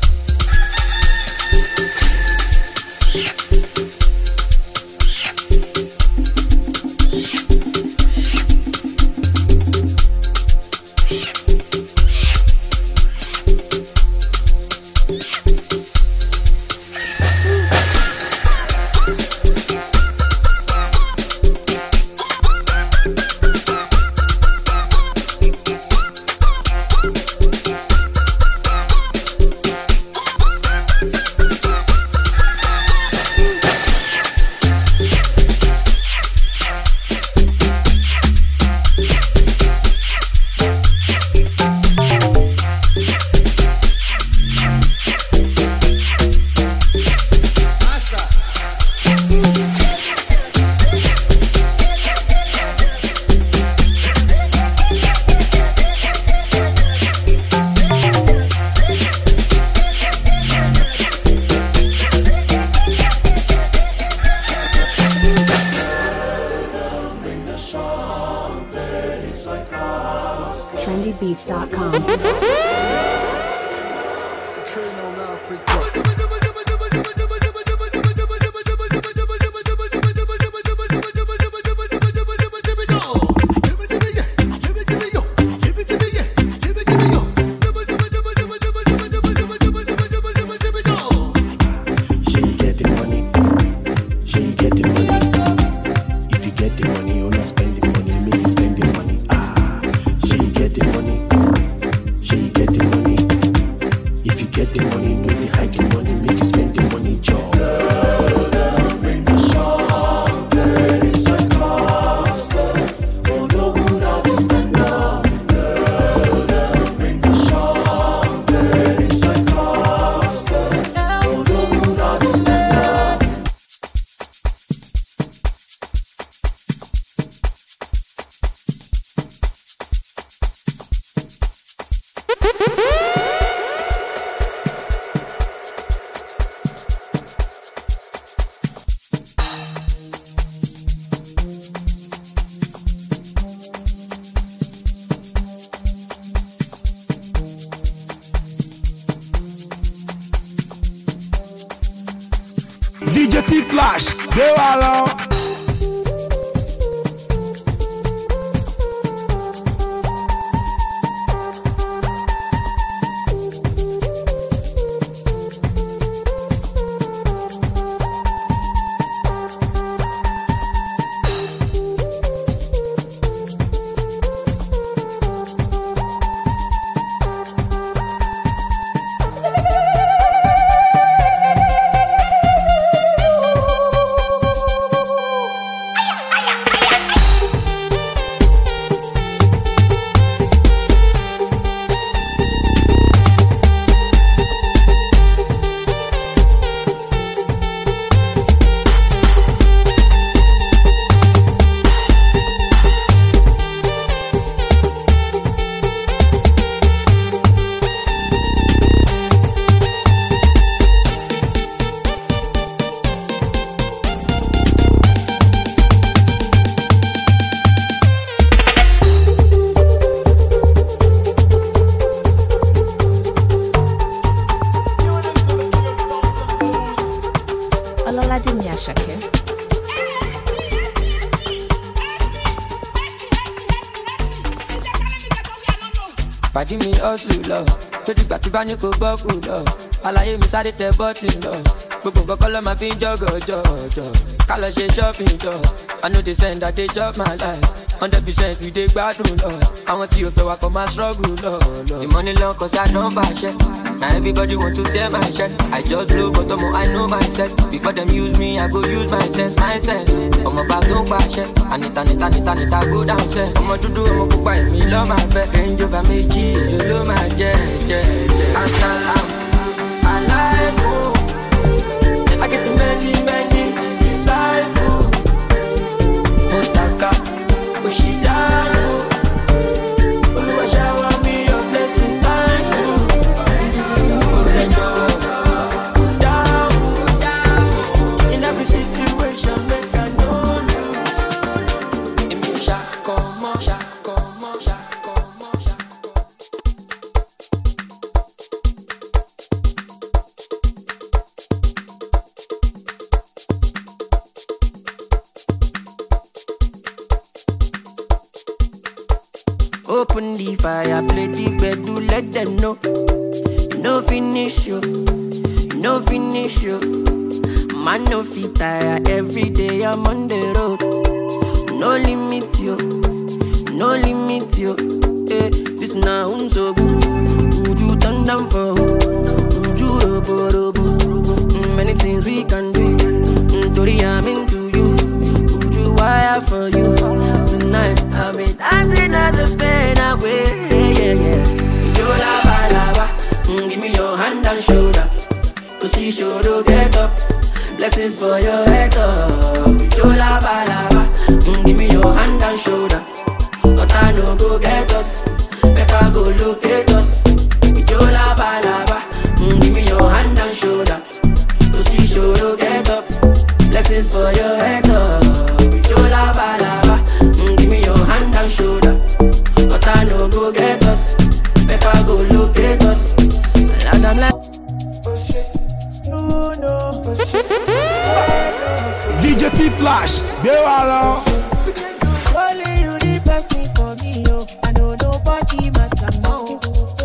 trendy beats dot com. D J T-Flash, they are pàdé mi hustle lọ. Tójú gbà tí bá ní kò gbọ́ kù lọ. Àlàyé mi sáré tẹ bọ́tì lọ. Gbogbo nǹkan kọ́ ló máa fi ń jọ́gọ̀ jọ̀jọ̀. Ká lọ ṣe shopping jọ. I know they send that they chop my life. Hundred percent we dey gbádùn lọ. Àwọn tí o fẹ́ wa kọ́ máa struggle lọ. The money long cause I know my shit. Now everybody want to tell my shit. I just blow but I'm I know myself. Before them use me, I go use my sense, my sense. I'm about to bash it. Anita, Anita, Anita, Anita, go down set. I'm to do, I'm to buy me love my pet. Range over me, G, you know my jet, jet, jet. Assalam, alaikum. I get many, many disciples. Mustaka, Ushidano. Oluwa shower me your blessings, thank you. In every situation, make I know you. In me shako, mo shako, mo shako, mo shako. Open the fire, play the bed, do let them know. No finish you, no finish you. Man no fit tire, every day I'm on the road. No limit you, no limit you. Eh, this now so good. Would you turn down for who? Would you robo robo? Mm, many things we can do. Mm, Tori, I'm into you. Would you wire for you? Tonight I'll be dancing at the pain away. Yeah, yeah, yeah. You lava lava. Mm, give me your hand and shoulder. Cause you sure to get up. Blessings for your head up. You lava lava. Mm, give me your hand and shoulder. But I know go get us. Better go locate us. You lava lava. Mm, give me your hand and shoulder. Cause you sure to get up. Blessings for your head up. You lava lava. Mm, give me your hand and shoulder. But I know go get us. Better go locate us. And I'm like no, no. D J T-Flash, gbé wa lọ. Only you the person for me, yo. I know nobody matter now.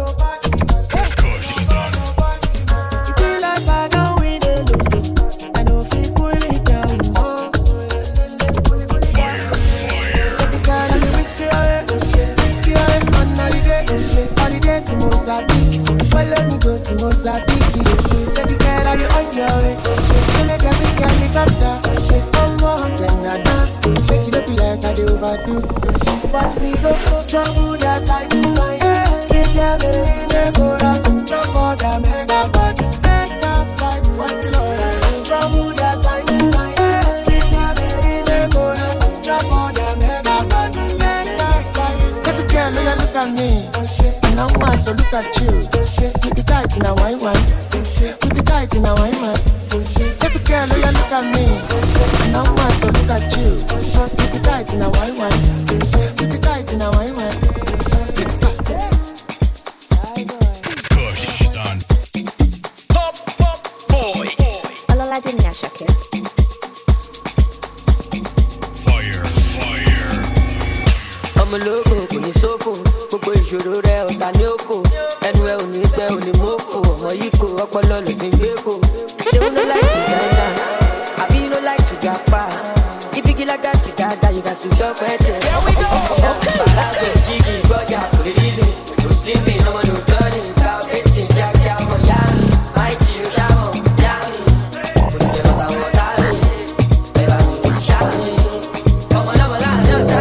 You be like I know we dey look. I know if you pull it down, oh. Fire, fire. Because you whiskey away, whiskey away on holiday, holiday to Mozambique. Follow me go to Mozambique. Baby girl, are you on your way? So let every girl be better. One more than I done. Shake it up like I do overdo. But we go for trouble that I do my head. If you're ready to go down, jump for the mega body. Make up like one Lord. Trouble that I do my head. If you're ready to go down, jump for the mega body. Make up like. Baby girl, look at me. And I want so look at you. Keep it tight in a wine wine. Keep it tight in a wine wine. Baby girl, look at me. And I want so look at you. Keep it tight in a wine wine. Keep it tight in a wine wine. Kush is on. Top, top boy. Olola Dunya Shakir. Fire, fire. ọmọ ológo kò ní sófò gbogbo ìṣòro rẹ ọ̀tá ní òkò ẹnu ẹ ò ní gbẹ ò ní mọ́fò ọmọ yìí kò ọpọlọ ló fi ń gbé kò. ṣé o no like designer àbí you no like to gapa ibigi lága ti gada you gats to shop ẹtẹ. bàbá àgbẹ̀ jígì gbọ́jà kò lè reason kò sleeping ọmọ no turning ká fẹ́tì kíákíá ọmọ yá máì jí o ṣáwọn yá mi ìjọba táwọn tá mi ẹ̀bà mi ṣá mi ọmọ náà mọ̀ láàrin ọ̀tá.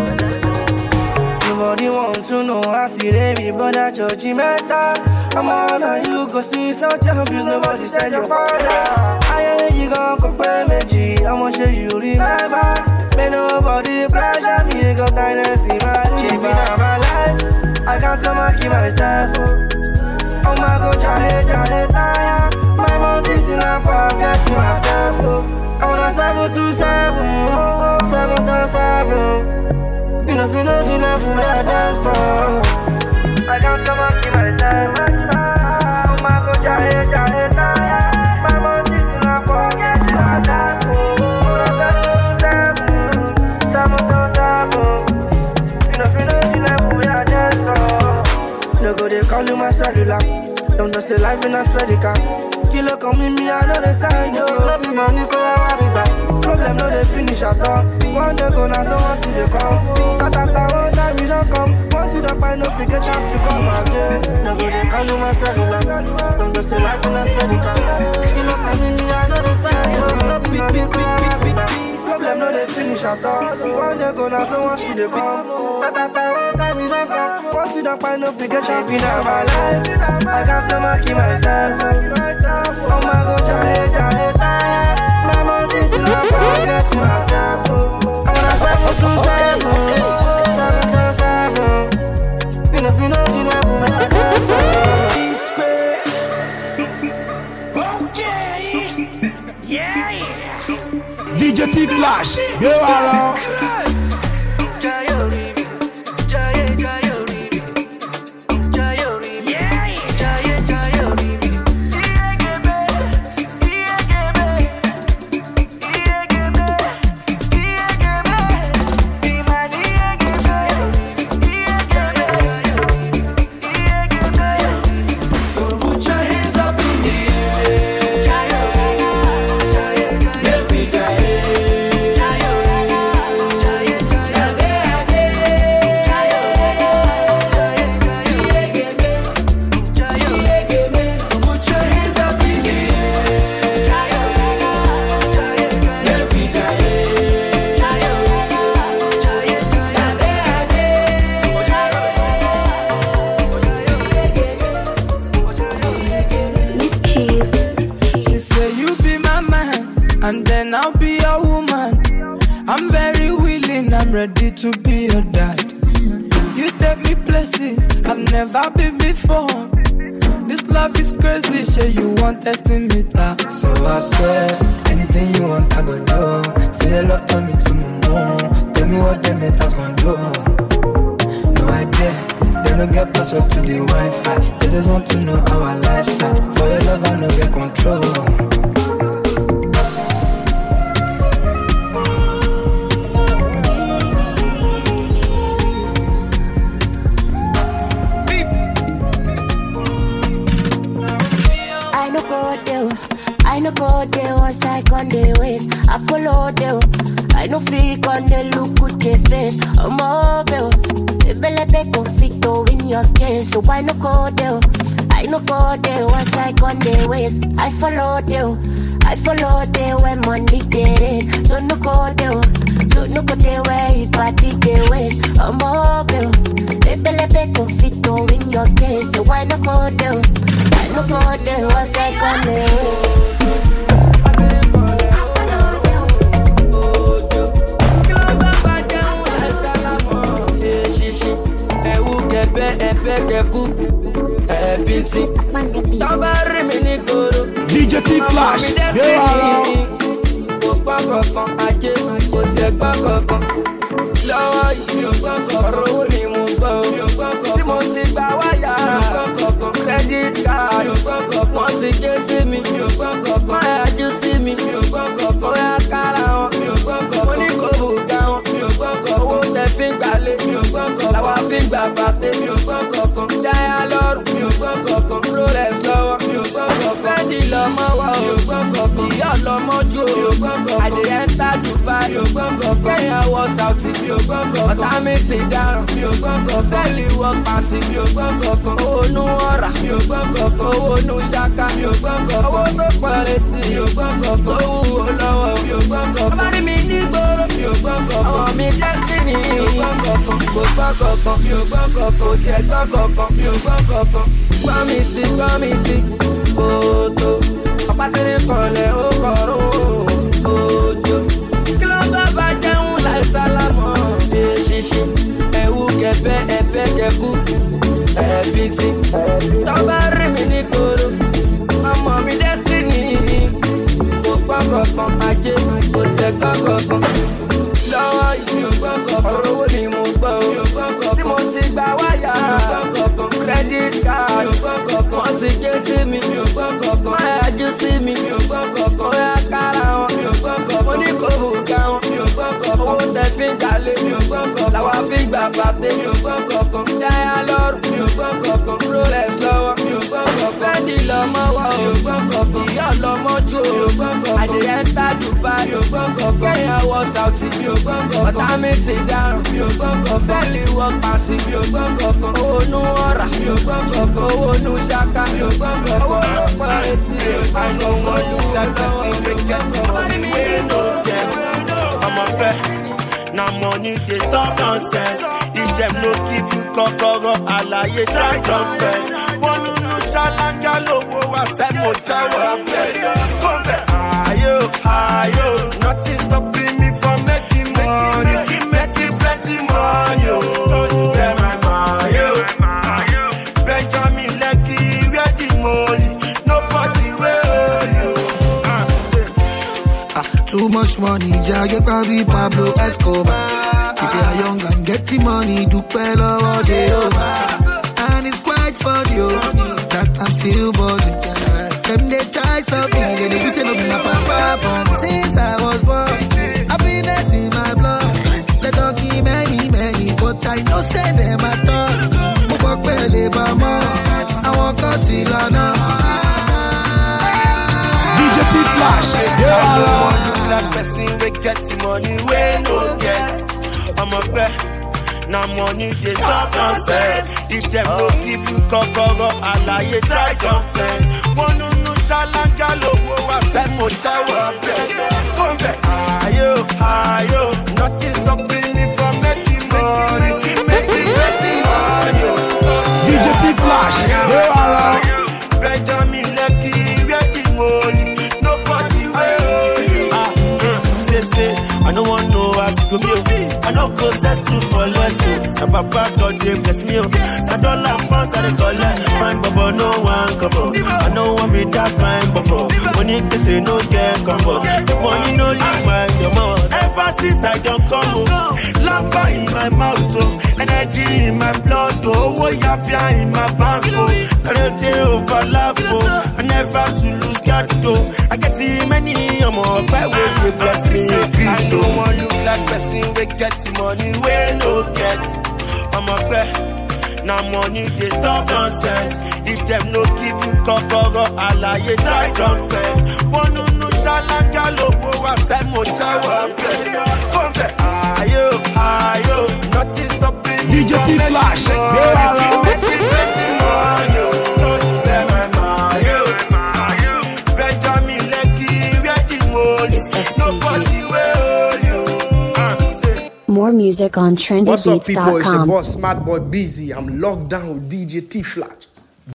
Judgmental, I'm all go see such a abuse, nobody send your father. I ain't you gon' compare me, I'ma show you remember. May nobody pressure me, you got kindness in my life. Keeping out my life, I can't come and keep myself. Oh my God, jahe, jahe, tire. My mom sitting and forget myself. I wanna seven to seven, seven times seven. You know, if you know the level where I dance from. I can't come and keep myself. Oh my God, jahe, jahe, tire. My mom sitting and forget myself. I wanna seven to seven, seven times seven. You know, if you know the level where I dance from. No go, they call you my cellular. Don't just say life in a spread it can. Kilo come in me, I know they sign yo. Love me money, cause I want me back. Problem no they finish at all. One day go now, so once you they come. Katata one time you don't come. Once you don't find no free, get chance to come again. No go they call you my cellular. Don't just say life in a spread it can. Kilo come in me, I know they sign yo. Love me money, cause I want me back. Problem no they finish at all. One day go now, so once you they come. Katata one time you don't come. Once you don't find no free, get chance to come my life. I can't come and keep myself. Oh my God, jahe, jahe, tire. My mom sitting up, forget myself. I wanna seven to seven, seven to seven. You know, if you know the level, I can't Okay. Yeah, yeah. D J T Flash, yo, hello. And then I'll be your woman. I'm very willing, I'm ready to be your dad. You take me places I've never been before. This love is crazy, shit, you want testing me that. So I swear, anything you want I go do. Say your love, tell me to my mom. Tell me what them haters gon' do. No idea, they don't get password to the Wi-Fi. They just want to know our lifestyle. For your love I no get control. I no go there, once I on the ways. I follow them. I no fake on the look good the face. I'm mobile. Bele be conflicto in your case. So I no go there. I no go there, once I on the ways. I follow them. I follow them when money get in. So no go there. So no go there where you party the ways. I'm mobile. Bele be conflicto in your case. So I no go there. I no go there, once I on the ways. D J T Flash, yo, hello. Credit card, want to get to me, my heart you see me, oh yeah, call out, money go down, oh the thing ballet, our thing babate, dialogue, Rolex lower, Fendi lama wow, the lama Joe, I dey enter Dubai, Kenya was out, but I mix it down, sell you work party, oh no ora, oh no shaka, oh no quality, oh lower, somebody me need go, oh me destiny, go back up, Promise, promise, kankan, ajé kò tẹ̀ gbọ́ kankan. Lọ́wọ́ yìí ọ̀rọ̀ owó ni mo gbọ́ o. Tí mo ti gba wáyà, credit card, wọ́n ti gé tí mi. Máa yájú sí mi, ó yá kára wọn. Mo ní kò hù ga wọn. Owó tẹ fi ń jalè, làwa fi ń gbà pàtẹ́. Jáyà lọ́rùn, Rolex lọ́wọ́. Fendi lọ́mọ wọ̀ o, ìyá lọ́mọ jù o. Adìyẹ ń ta Dubai, kẹ́yìn wọ Saudi. Ọ̀tá mi ti dáràn, sẹ́ẹ̀lì wọ pàtì. Owó nú ọ̀rà, owó nú ṣáká. Owó lọ́pọ̀ etí, àìkọ́ wọn lù I'm a pet, now money they stop nonsense. If them no give you kokoro, alaye try confess. One no chalanga lowo wa se mo jawa bet. Come back, ayo, ayo, nothing stopping me from making money. Making plenty money, oh, you get my money, oh. Benjamin Lekki, where the money? Nobody will you. Too much money, Jagge probably Pablo Escobar. If you are young and getting money, do well all day over. And it's quite funny, oh, that I'm still buzzing. Them they try stop me, they they say no be my papa. Since I was born, happiness in my blood. They talking many, many, but I no say them at all. Move up, belly, bama. I walk out till I know. D J T-Flash, yeah. That person we get money, we no get. I'm a bet, now money they stop nonsense. If them no give you kokoro, alaye try confess. One no no chalanga lowo wa se mo jawa bet. Come back, ayo, ayo, nothing stopping me from making money. Making plenty money. D J T-Flash, yeah. Benjamin Lekki, where the money? Nobody will. Ah, say say, I don't want no ask go me. I don't go settle for less. And Papa God they bless me. I don't like pounds I collect. Fine bubble, no one couple. I don't want me that fine bubble. Money they say no get comfort. Money no leave my your mouth. Ever since I don't come home, lampa in my mouth, oh. Energy in my blood, oh. Oh, yapia in my bank, oh. I don't take overlap, oh. I never to lose God, oh. I get too many, I'm all by way you bless me. I don't want look like person we get money, we no get. I'm a bet, now money they stop nonsense. If them no give you kokoro, alaye try confess. One no no chalanga lowo wa se mo jawa bet. Come back, ayo, ayo, nothing stopping me. D J T-Flash, yeah. Making plenty money, oh, you get my money, oh. Benjamin Lekki, where the money? Nobody will you. More music on trendy What's up, beats people? dot It's your com. boss, Smart Boy Busy. I'm locked down with D J T-Flash.